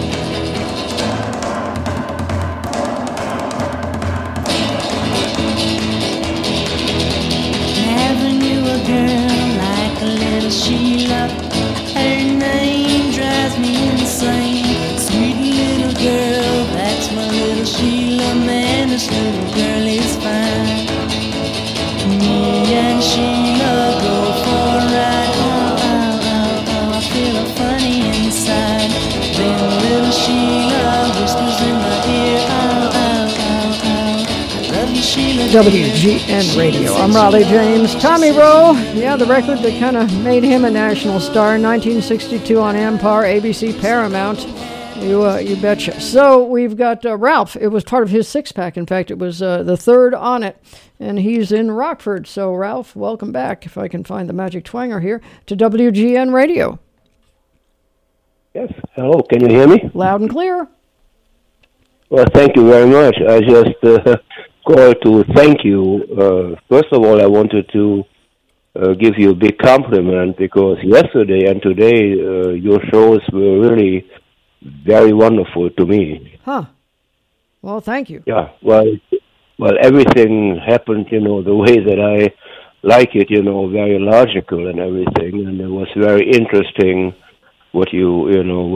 Never knew a girl like a little Sheila. Her name drives me insane. Sweet little girl, that's my little Sheila, man. This little girl is fine. Me and Sheila go for a ride. Oh, oh, oh, oh, I feel funny inside. Then little Sheila whispers in my ear. Oh, oh, oh, oh, I love you, Sheila. WGN Radio. I'm Raleigh James. Tommy Rowe, yeah, the record that kind of made him a national star in 1962 on Empire, ABC, Paramount. You betcha. So we've got Ralph. It was part of his six-pack. In fact, it was the third on it, and he's in Rockford. So, Ralph, welcome back, if I can find the magic twanger here, to WGN Radio. Yes. Hello. Can you hear me? Loud and clear. Well, thank you very much. I just called to thank you. First of all, I wanted to give you a big compliment because yesterday and today your shows were really very wonderful to me. Huh. Well, thank you. Yeah. Well, everything happened, the way that I like it, very logical and everything, and it was very interesting. Your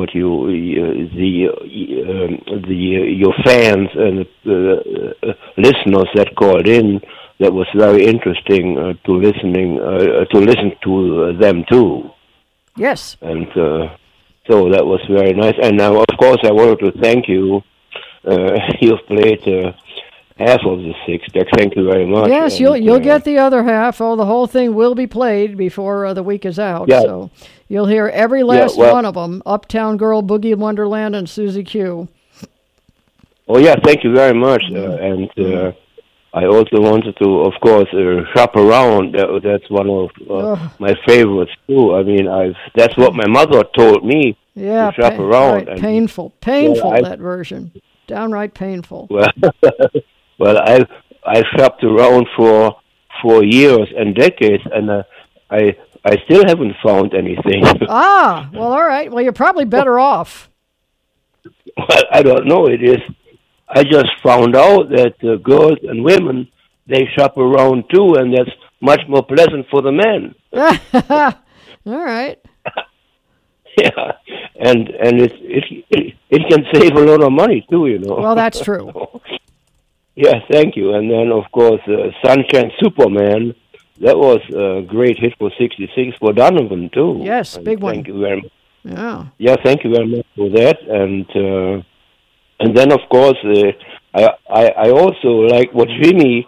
fans and listeners that called in, that was very interesting to listen to them too. Yes. And so that was very nice. And now, of course, I wanted to thank you. You've played half of the six deck. Thank you very much. Yes, you'll get the other half. Oh, the whole thing will be played before the week is out. Yeah. So you'll hear every last one of them. Uptown Girl, Boogie Wonderland, and Susie Q. Oh, yeah, thank you very much. And I also wanted to, of course, Shop Around. That's one of my favorites, too. I mean, that's what my mother told me, yeah, to shop around. Right, and, painful, that version. Downright painful. Well, I shopped around for years and decades, and I still haven't found anything. Well, all right. Well, you're probably better off. Well, I don't know. I just found out that girls and women, they shop around too, and that's much more pleasant for the men. All right. Yeah, and it can save a lot of money too, Well, that's true. Yeah, thank you. And then, of course, Sunshine Superman, that was a great hit for 66 for Donovan, too. Yes, big one. Thank you very much. Yeah. Yeah, thank you very much for that. And then, of course, I also like what Jimmy's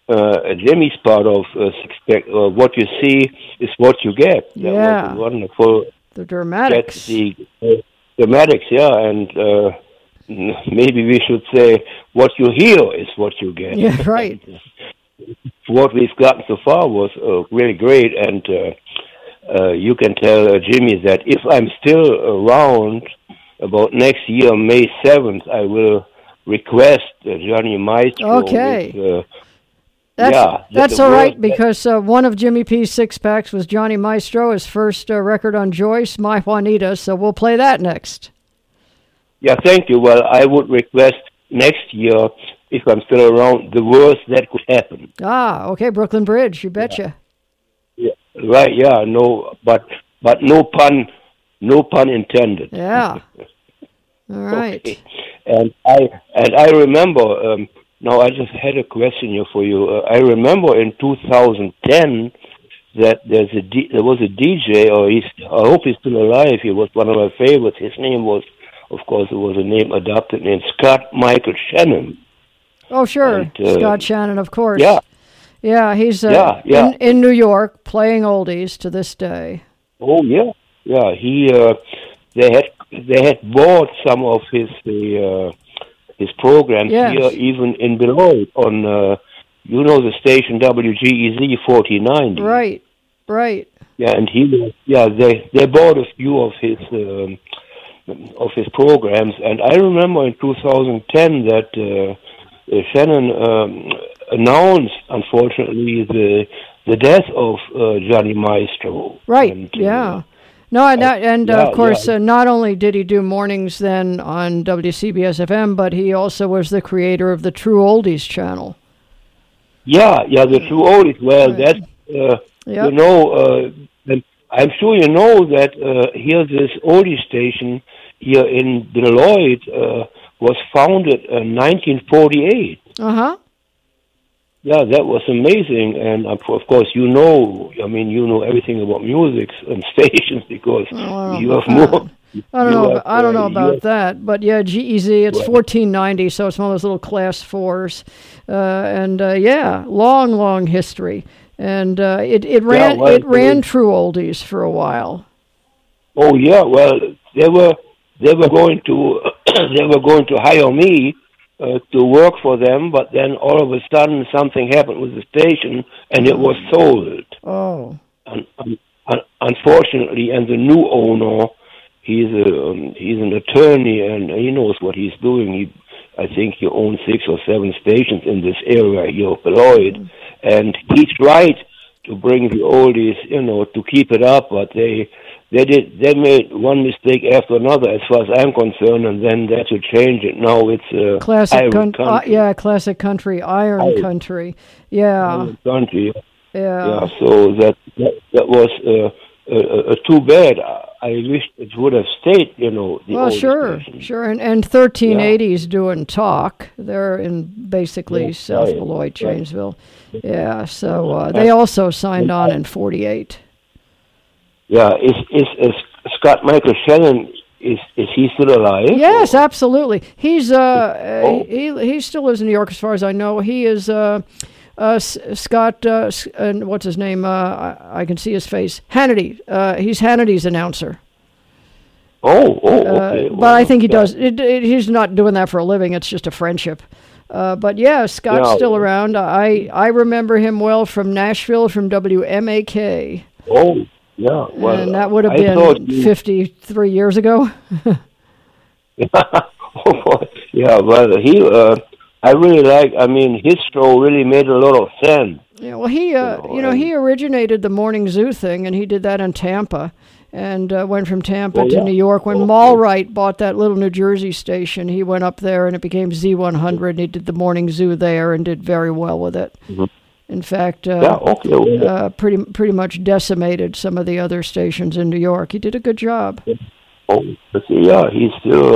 part of Six Pack, what you see is what you get. Yeah. That was wonderful. The dramatics. The dramatics, yeah, and maybe we should say what you hear is what you get. Yeah, right. What we've gotten so far was really great, and you can tell Jimmy that if I'm still around about next year, May 7th, I will request Johnny Maestro. Okay. With, that's all right, because one of Jimmy P's six-packs was Johnny Maestro, his first record on Joyce, My Juanita, so we'll play that next. Yeah, thank you. Well, I would request next year, if I'm still around, The Worst That Could Happen. Okay, Brooklyn Bridge, you betcha. Yeah, right, yeah, no, but no pun intended. Yeah. All right. Okay. And I remember, now I just had a question here for you. I remember in 2010 that there was a DJ, I hope he's still alive. He was one of my favorites. His name was, of course, it was a name adopted named Scott Michael Shannon. Oh, sure. And, Scott Shannon, of course. Yeah. Yeah, he's in New York playing oldies to this day. Oh, yeah. Yeah, they had bought some of his programs here, even in Beloit on the station WGEZ 4090. Right. Yeah, and they bought a few of his of his programs. And I remember in 2010 that Shannon announced, unfortunately, the death of Johnny Maestro. Right. And, yeah. No, and yeah, of course, yeah. not only did he do mornings then on WCBS FM, but he also was the creator of the True Oldies channel. Yeah, the True Oldies. Well, that's Yep. and I'm sure you know that here this oldie station here in Deloitte was founded in 1948. Uh-huh. Yeah, that was amazing, and of course you know everything about music and stations because you have more. I don't know about that, but yeah, GEZ, it's 1490, so it's one of those little class 4s, and long history, and it ran True Oldies for a while. Oh yeah, well they were going to hire me to work for them, but then all of a sudden something happened with the station, and it was sold. Oh. Unfortunately, and the new owner, he's an attorney, and he knows what he's doing. I think he owns 6 or 7 stations in this area here of Beloit, and he tried to bring the oldies, to keep it up, but they made one mistake after another, as far as I'm concerned, and then they had to change it. Now it's classic country. Classic country, iron country. Yeah. Iron country. Yeah. So that was too bad. I wish it would have stayed, the well, sure. And 1380's doing talk. They're in basically South Beloit, Janesville. Yeah, so they also signed on in 48. Yeah, is Scott Michael Shannon, is he still alive? Yes, absolutely. He's he still lives in New York as far as I know. He is Scott, and what's his name? I can see his face. Hannity. He's Hannity's announcer. Okay. But I think he does. He's not doing that for a living. It's just a friendship. But yeah, Scott's still around. I remember him well from Nashville, from WMAK. Oh, yeah. Well, and that would have been 53 years ago. Yeah, well, I really his show really made a lot of sense. Yeah, well, he originated the Morning Zoo thing, and he did that in Tampa, and went from Tampa to New York. When Mallwright bought that little New Jersey station, he went up there, and it became Z100, and he did the Morning Zoo there and did very well with it. Mm-hmm. In fact, pretty much decimated some of the other stations in New York. He did a good job. Oh, yeah, he's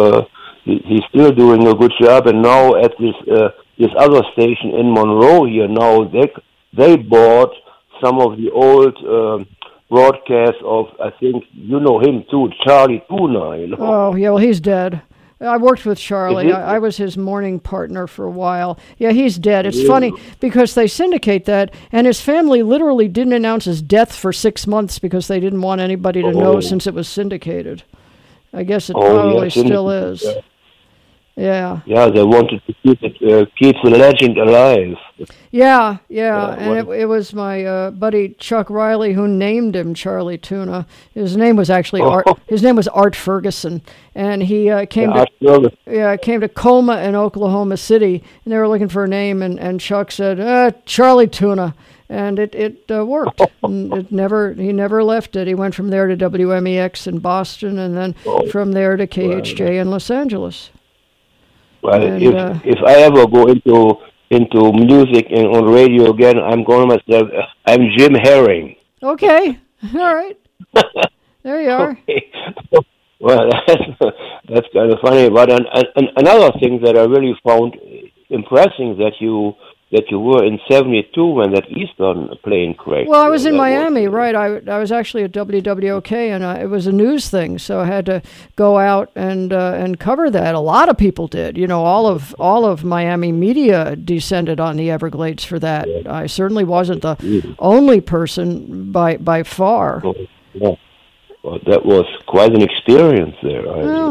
still doing a good job, and now at this other station in Monroe here, now they bought some of the old broadcasts of, I think you know him too, Charlie Tuna. Oh yeah, well he's dead. I worked with Charlie. I was his morning partner for a while. Yeah, he's dead. It's funny because they syndicate that, and his family literally didn't announce his death for 6 months because they didn't want anybody to know since it was syndicated. I guess it probably still is. Yeah. Yeah, they wanted to keep the legend alive. Yeah, and it was my buddy Chuck Riley who named him Charlie Tuna. His name was actually Art Ferguson, and he came to Colma in Oklahoma City, and they were looking for a name, and Chuck said Charlie Tuna, and it worked. And he never left it. He went from there to WMEX in Boston, and then from there to KHJ in Los Angeles. Well, if I ever go into music and on radio again, I'm going to myself. I'm Jim Herring. Okay, all right. There you are. Okay. Well, that's kind of funny. But another thing that I really found impressing that you were in '72 when that Eastern plane crashed. Well, I was in Miami, right? I was actually at WWOK, and it was a news thing, so I had to go out and cover that. A lot of people did. All of Miami media descended on the Everglades for that. I certainly wasn't the only person by far. Yeah. Well, that was quite an experience there.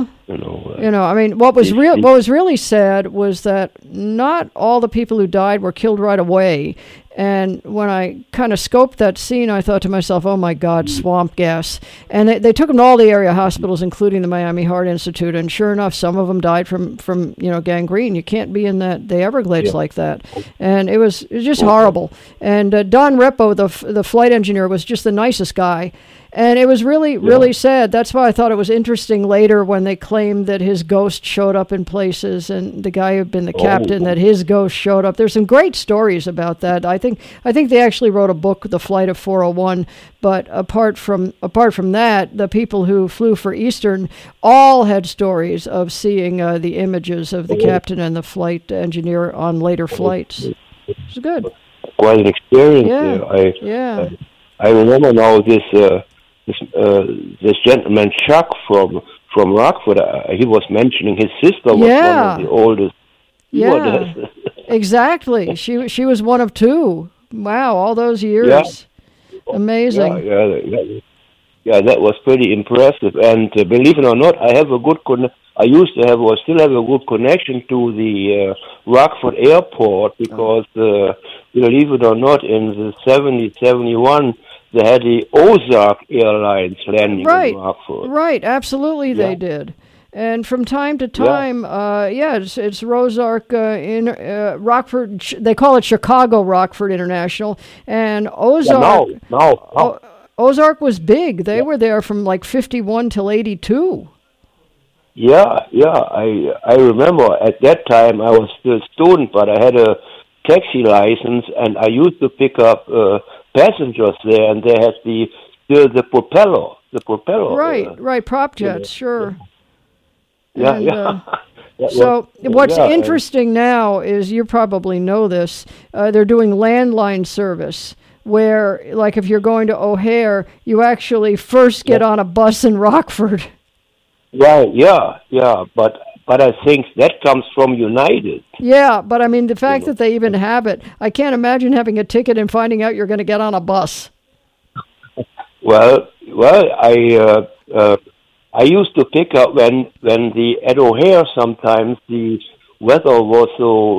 What was really sad was that not all the people who died were killed right away. And when I kind of scoped that scene, I thought to myself, oh my God, swamp gas. And they took him to all the area hospitals, including the Miami Heart Institute. And sure enough, some of them died from gangrene. You can't be in the Everglades like that. And it was just horrible. And Don Repo, the flight engineer, was just the nicest guy. And it was really sad. That's why I thought it was interesting later when they claimed that his ghost showed up in places, and the guy who'd been the captain, that his ghost showed up. There's some great stories about that. I think they actually wrote a book, The Flight of 401. But apart from that, the people who flew for Eastern all had stories of seeing the images of the captain and the flight engineer on later flights. It was good. Quite an experience there. I remember now this gentleman Chuck from Rockford. He was mentioning his sister was one of the oldest. Yeah, exactly. She was one of two. Wow, all those years. Amazing. Yeah, that was pretty impressive. And believe it or not, I have a good I used to have, or still have, a good connection to the Rockford Airport because, believe it or not, in the 70, 71, they had the Ozark Airlines landing in Rockford. Right, absolutely they did. And from time to time, it's Ozark in Rockford. They call it Chicago Rockford International. And Ozark... Ozark was big. They were there from like 51 till 82. Yeah. I remember at that time I was still a student, but I had a taxi license, and I used to pick up passengers there, and they had the propeller. Right, prop jets, sure. Yeah. So what's interesting now is, you probably know this, they're doing landline service, where, like, if you're going to O'Hare, you actually first get on a bus in Rockford. Right, yeah, but I think that comes from United. Yeah, but I mean, the fact that they even have it, I can't imagine having a ticket and finding out you're going to get on a bus. Well, I used to pick up when at O'Hare sometimes the weather was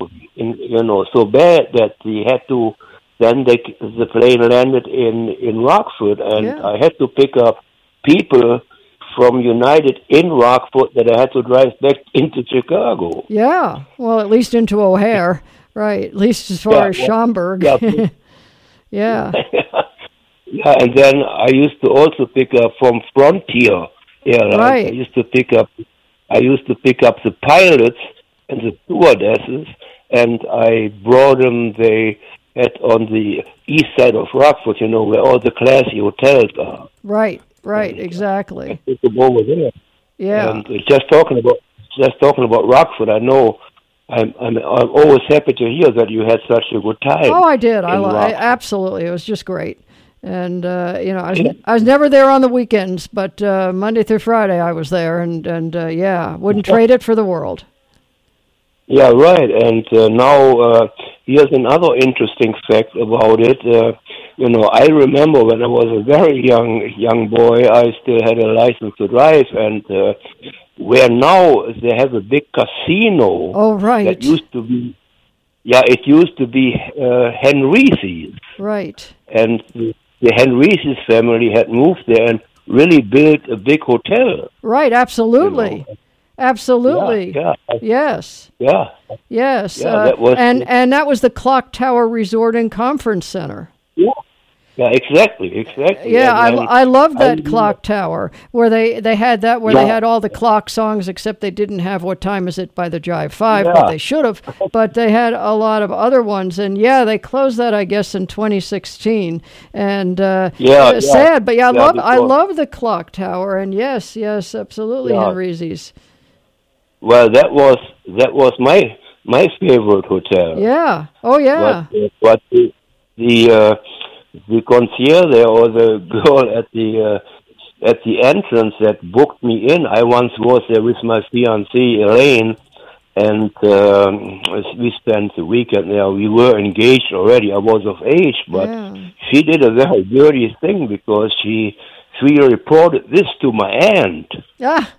so bad that they had to. Then the plane landed in Rockford, and I had to pick up people from United in Rockford that I had to drive back into Chicago. Yeah, well, at least into O'Hare, right? At least as far as Schaumburg. Yeah. Yeah, and then I used to also pick up from Frontier Airlines. Right. I used to pick up the pilots and the stewardesses, and I brought them. They at on the east side of Rockford, where all the classy hotels are. Right, exactly. I took them over there. Yeah. And just talking about Rockford, I know I'm always happy to hear that you had such a good time. Oh, I did. I absolutely. It was just great. And I was never there on the weekends, but Monday through Friday I was there, and wouldn't trade it for the world. Yeah, right. And now here's another interesting fact about it. I remember when I was a very young boy, I still had a license to drive, and where now they have a big casino. Oh, right. That used to be, it used to be Henrices. Right. And the Henrices family had moved there and really built a big hotel. Right, absolutely. Absolutely. Yeah. Yes. Yeah. Yes. Yeah, that was, and that was the Clock Tower Resort and Conference Center. Yeah. Yeah, exactly. Yeah, I love that clock tower where they had that, where they had all the clock songs, except they didn't have What Time Is It by the Jive 5, but they should have. But they had a lot of other ones, and they closed that, I guess, in 2016. And sad, but I love the clock tower, and yes, absolutely, Henrices. Well, that was my favorite hotel. Yeah. Oh yeah. But the concierge there, or the girl at the entrance that booked me in, I once was there with my fiancée Elaine, and we spent the weekend there. We were engaged already. I was of age, but she did a very dirty thing because she reported this to my aunt. Yeah.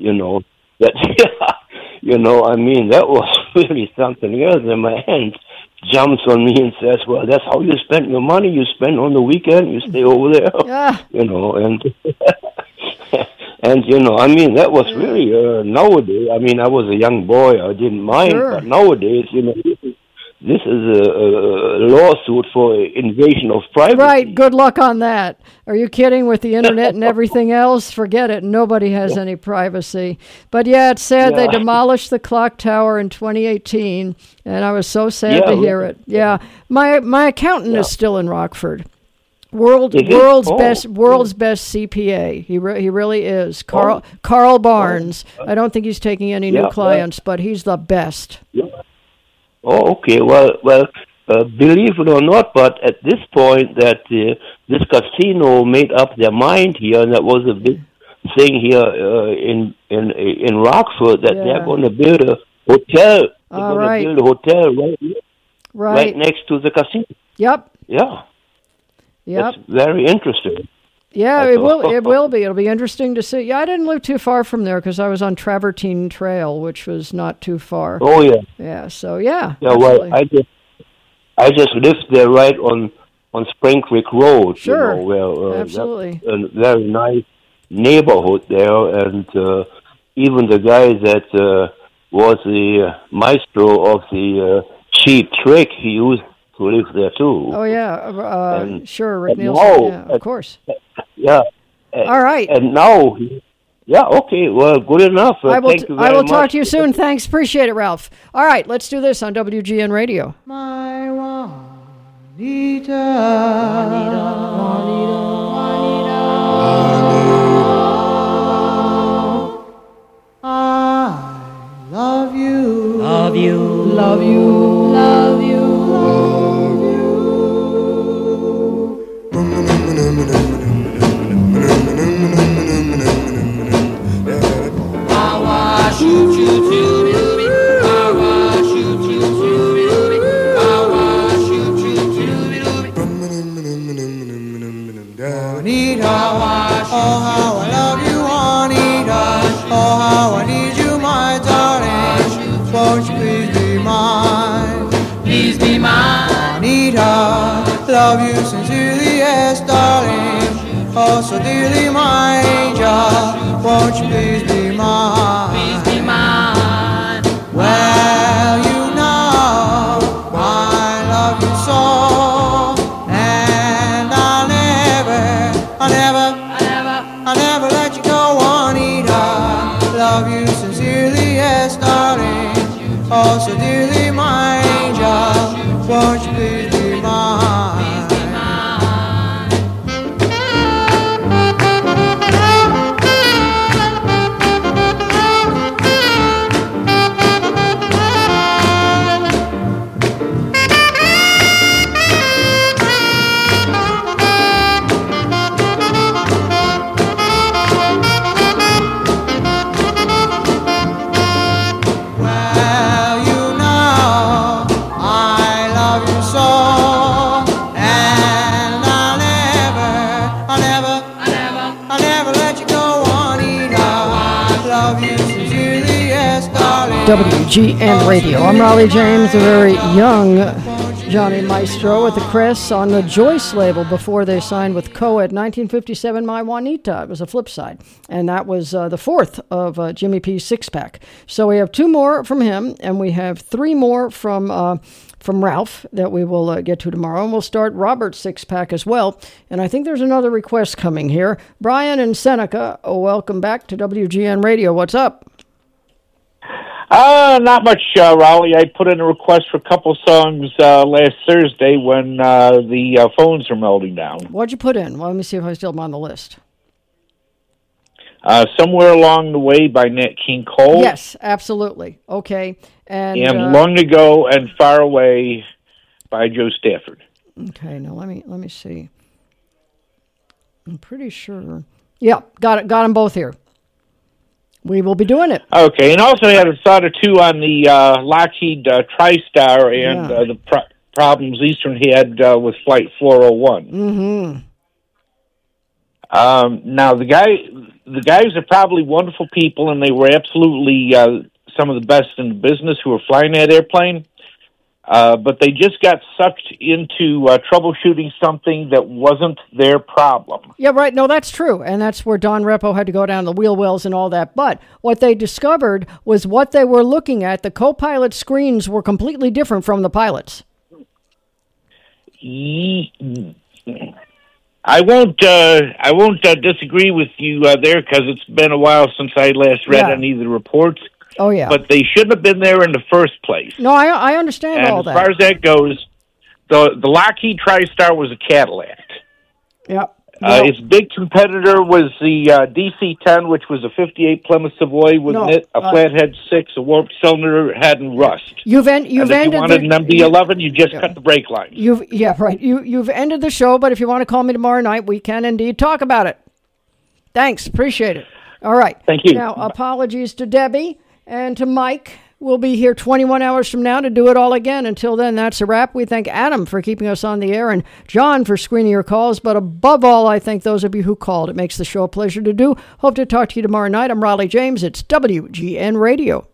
That I mean, that was really something else. And my aunt jumps on me and says, "Well, that's how you spend your money. You spend on the weekend. You stay over there." Yeah. You know, and and you know, I mean, that was really nowadays. I mean, I was a young boy. I didn't mind, but nowadays, you know, this is a lawsuit for invasion of privacy. Right. Good luck on that. Are you kidding? With the internet and everything else, forget it. Nobody has any privacy. But yeah, it's sad they demolished the clock tower in 2018, and I was so sad to hear it. Yeah, my accountant is still in Rockford. World's best CPA. He really is. Carl Barnes. I don't think he's taking any new clients, but he's the best. Oh, okay. Well, believe it or not, but at this point that this casino made up their mind here, and that was a big thing here in Rockford, that they're going to build a hotel. They're going to build a hotel right next to the casino. Yep. Yeah. Yep. That's very interesting. Yeah, it will be. It'll be interesting to see. Yeah, I didn't live too far from there because I was on Travertine Trail, which was not too far. Oh yeah. Yeah. So yeah. Yeah. Absolutely. Well, I just lived there right on Spring Creek Road. Sure. You know, where, absolutely. That's a very nice neighborhood there, and even the guy that was the maestro of the Cheap Trick, he used to live there too. Oh yeah. Sure, Rick Nielsen. Yeah, of course. Yeah. All right. And now, yeah, okay, well, good enough. Thank you very I will much. talk to you soon. Thanks. Appreciate it, Ralph. All right, let's do this on WGN Radio. My Juanita. I love you. Love you. Love you. Love you. Love you. Juanita, oh how I love you, Juanita. Oh how I need you, my darling. Won't you please be mine? Please be mine. Juanita, love you sincerely, yes, darling. Oh so dearly, my angel. Won't you please be mine? Please be mine. Well, you know I love you so, and I'll never let you go, Juanita. Love you sincerely, yes, darling. Oh, so dearly, my angel. Won't you please be mine? WGN Radio. I'm Raleigh James, a very young Johnny Maestro with the Chris on the Joyce label before they signed with Coed. 1957, My Juanita. It was a flip side. And that was the fourth of Jimmy P's six-pack. So we have two more from him, and we have three more from Ralph that we will get to tomorrow. And we'll start Robert's six-pack as well. And I think there's another request coming here. Brian and Seneca, welcome back to WGN Radio. What's up? Not much, Raleigh. I put in a request for a couple songs last Thursday when the phones were melting down. What'd you put in? Well, let me see if I still am on the list. Somewhere Along the Way by Nat King Cole. Yes, absolutely. Okay. And Long Ago and Far Away by Joe Stafford. Okay, now let me see. I'm pretty sure. Yeah, got them both here. We will be doing it. Okay, and also I had a thought or two on the Lockheed TriStar and the problems Eastern had with Flight 401. Mm-hmm. Now, the guys are probably wonderful people, and they were absolutely some of the best in the business who were flying that airplane. but they just got sucked into troubleshooting something that wasn't their problem. Yeah, right. No, that's true. And that's where Don Repo had to go down the wheel wells and all that. But what they discovered was what they were looking at. The co-pilot screens were completely different from the pilots. I won't disagree with you there, because it's been a while since I last read any of the reports. Oh, yeah. But they shouldn't have been there in the first place. No, I understand And all as that. far as that goes, the Lockheed TriStar was a Cadillac. Yep. Its big competitor was the DC-10, which was a 58 Plymouth Savoy with a flathead 6, a warped cylinder head, and rust. You've and if ended you wanted an MD-11, you just cut the brake line. You've ended the show, but if you want to call me tomorrow night, we can indeed talk about it. Thanks. Appreciate it. All right. Thank you. Now, apologies to Debbie and to Mike. We'll be here 21 hours from now to do it all again. Until then, that's a wrap. We thank Adam for keeping us on the air and John for screening your calls. But above all, I thank those of you who called. It makes the show a pleasure to do. Hope to talk to you tomorrow night. I'm Raleigh James. It's WGN Radio.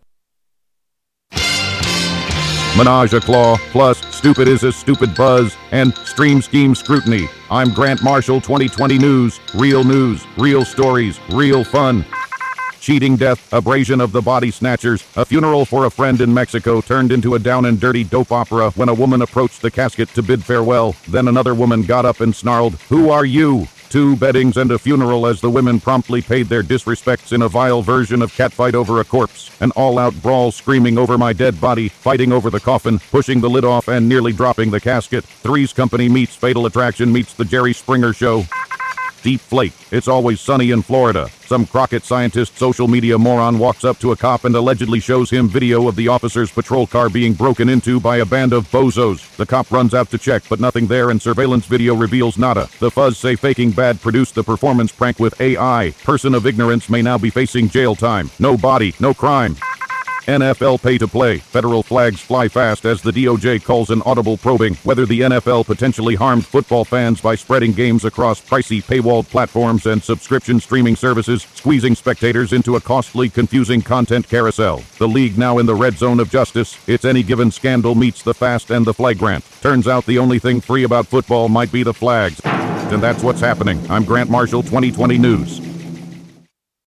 Menage a Claw, plus Stupid is a Stupid Buzz, and Stream Scheme Scrutiny. I'm Grant Marshall, 2020 News. Real stories, real fun. Cheating death, abrasion of the body snatchers, a funeral for a friend in Mexico turned into a down and dirty dope opera when a woman approached the casket to bid farewell. Then another woman got up and snarled, "Who are you?" 2 beddings and a funeral as the women promptly paid their disrespects in a vile version of catfight over a corpse. An all-out brawl screaming over my dead body, fighting over the coffin, pushing the lid off and nearly dropping the casket. Three's Company meets Fatal Attraction meets The Jerry Springer Show. Deep Flake. It's always sunny in Florida. Some Crockett scientist social media moron walks up to a cop and allegedly shows him video of the officer's patrol car being broken into by a band of bozos. The cop runs out to check, but nothing there, and surveillance video reveals nada. The Fuzz say Faking Bad produced the performance prank with AI. Person of ignorance may now be facing jail time. No body, no crime. NFL pay-to-play. Federal flags fly fast as the DOJ calls an audible probing whether the NFL potentially harmed football fans by spreading games across pricey paywalled platforms and subscription streaming services, squeezing spectators into a costly, confusing content carousel. The league now in the red zone of justice. It's any given scandal meets the fast and the flagrant. Turns out the only thing free about football might be the flags. And that's what's happening. I'm Grant Marshall, 2020 News.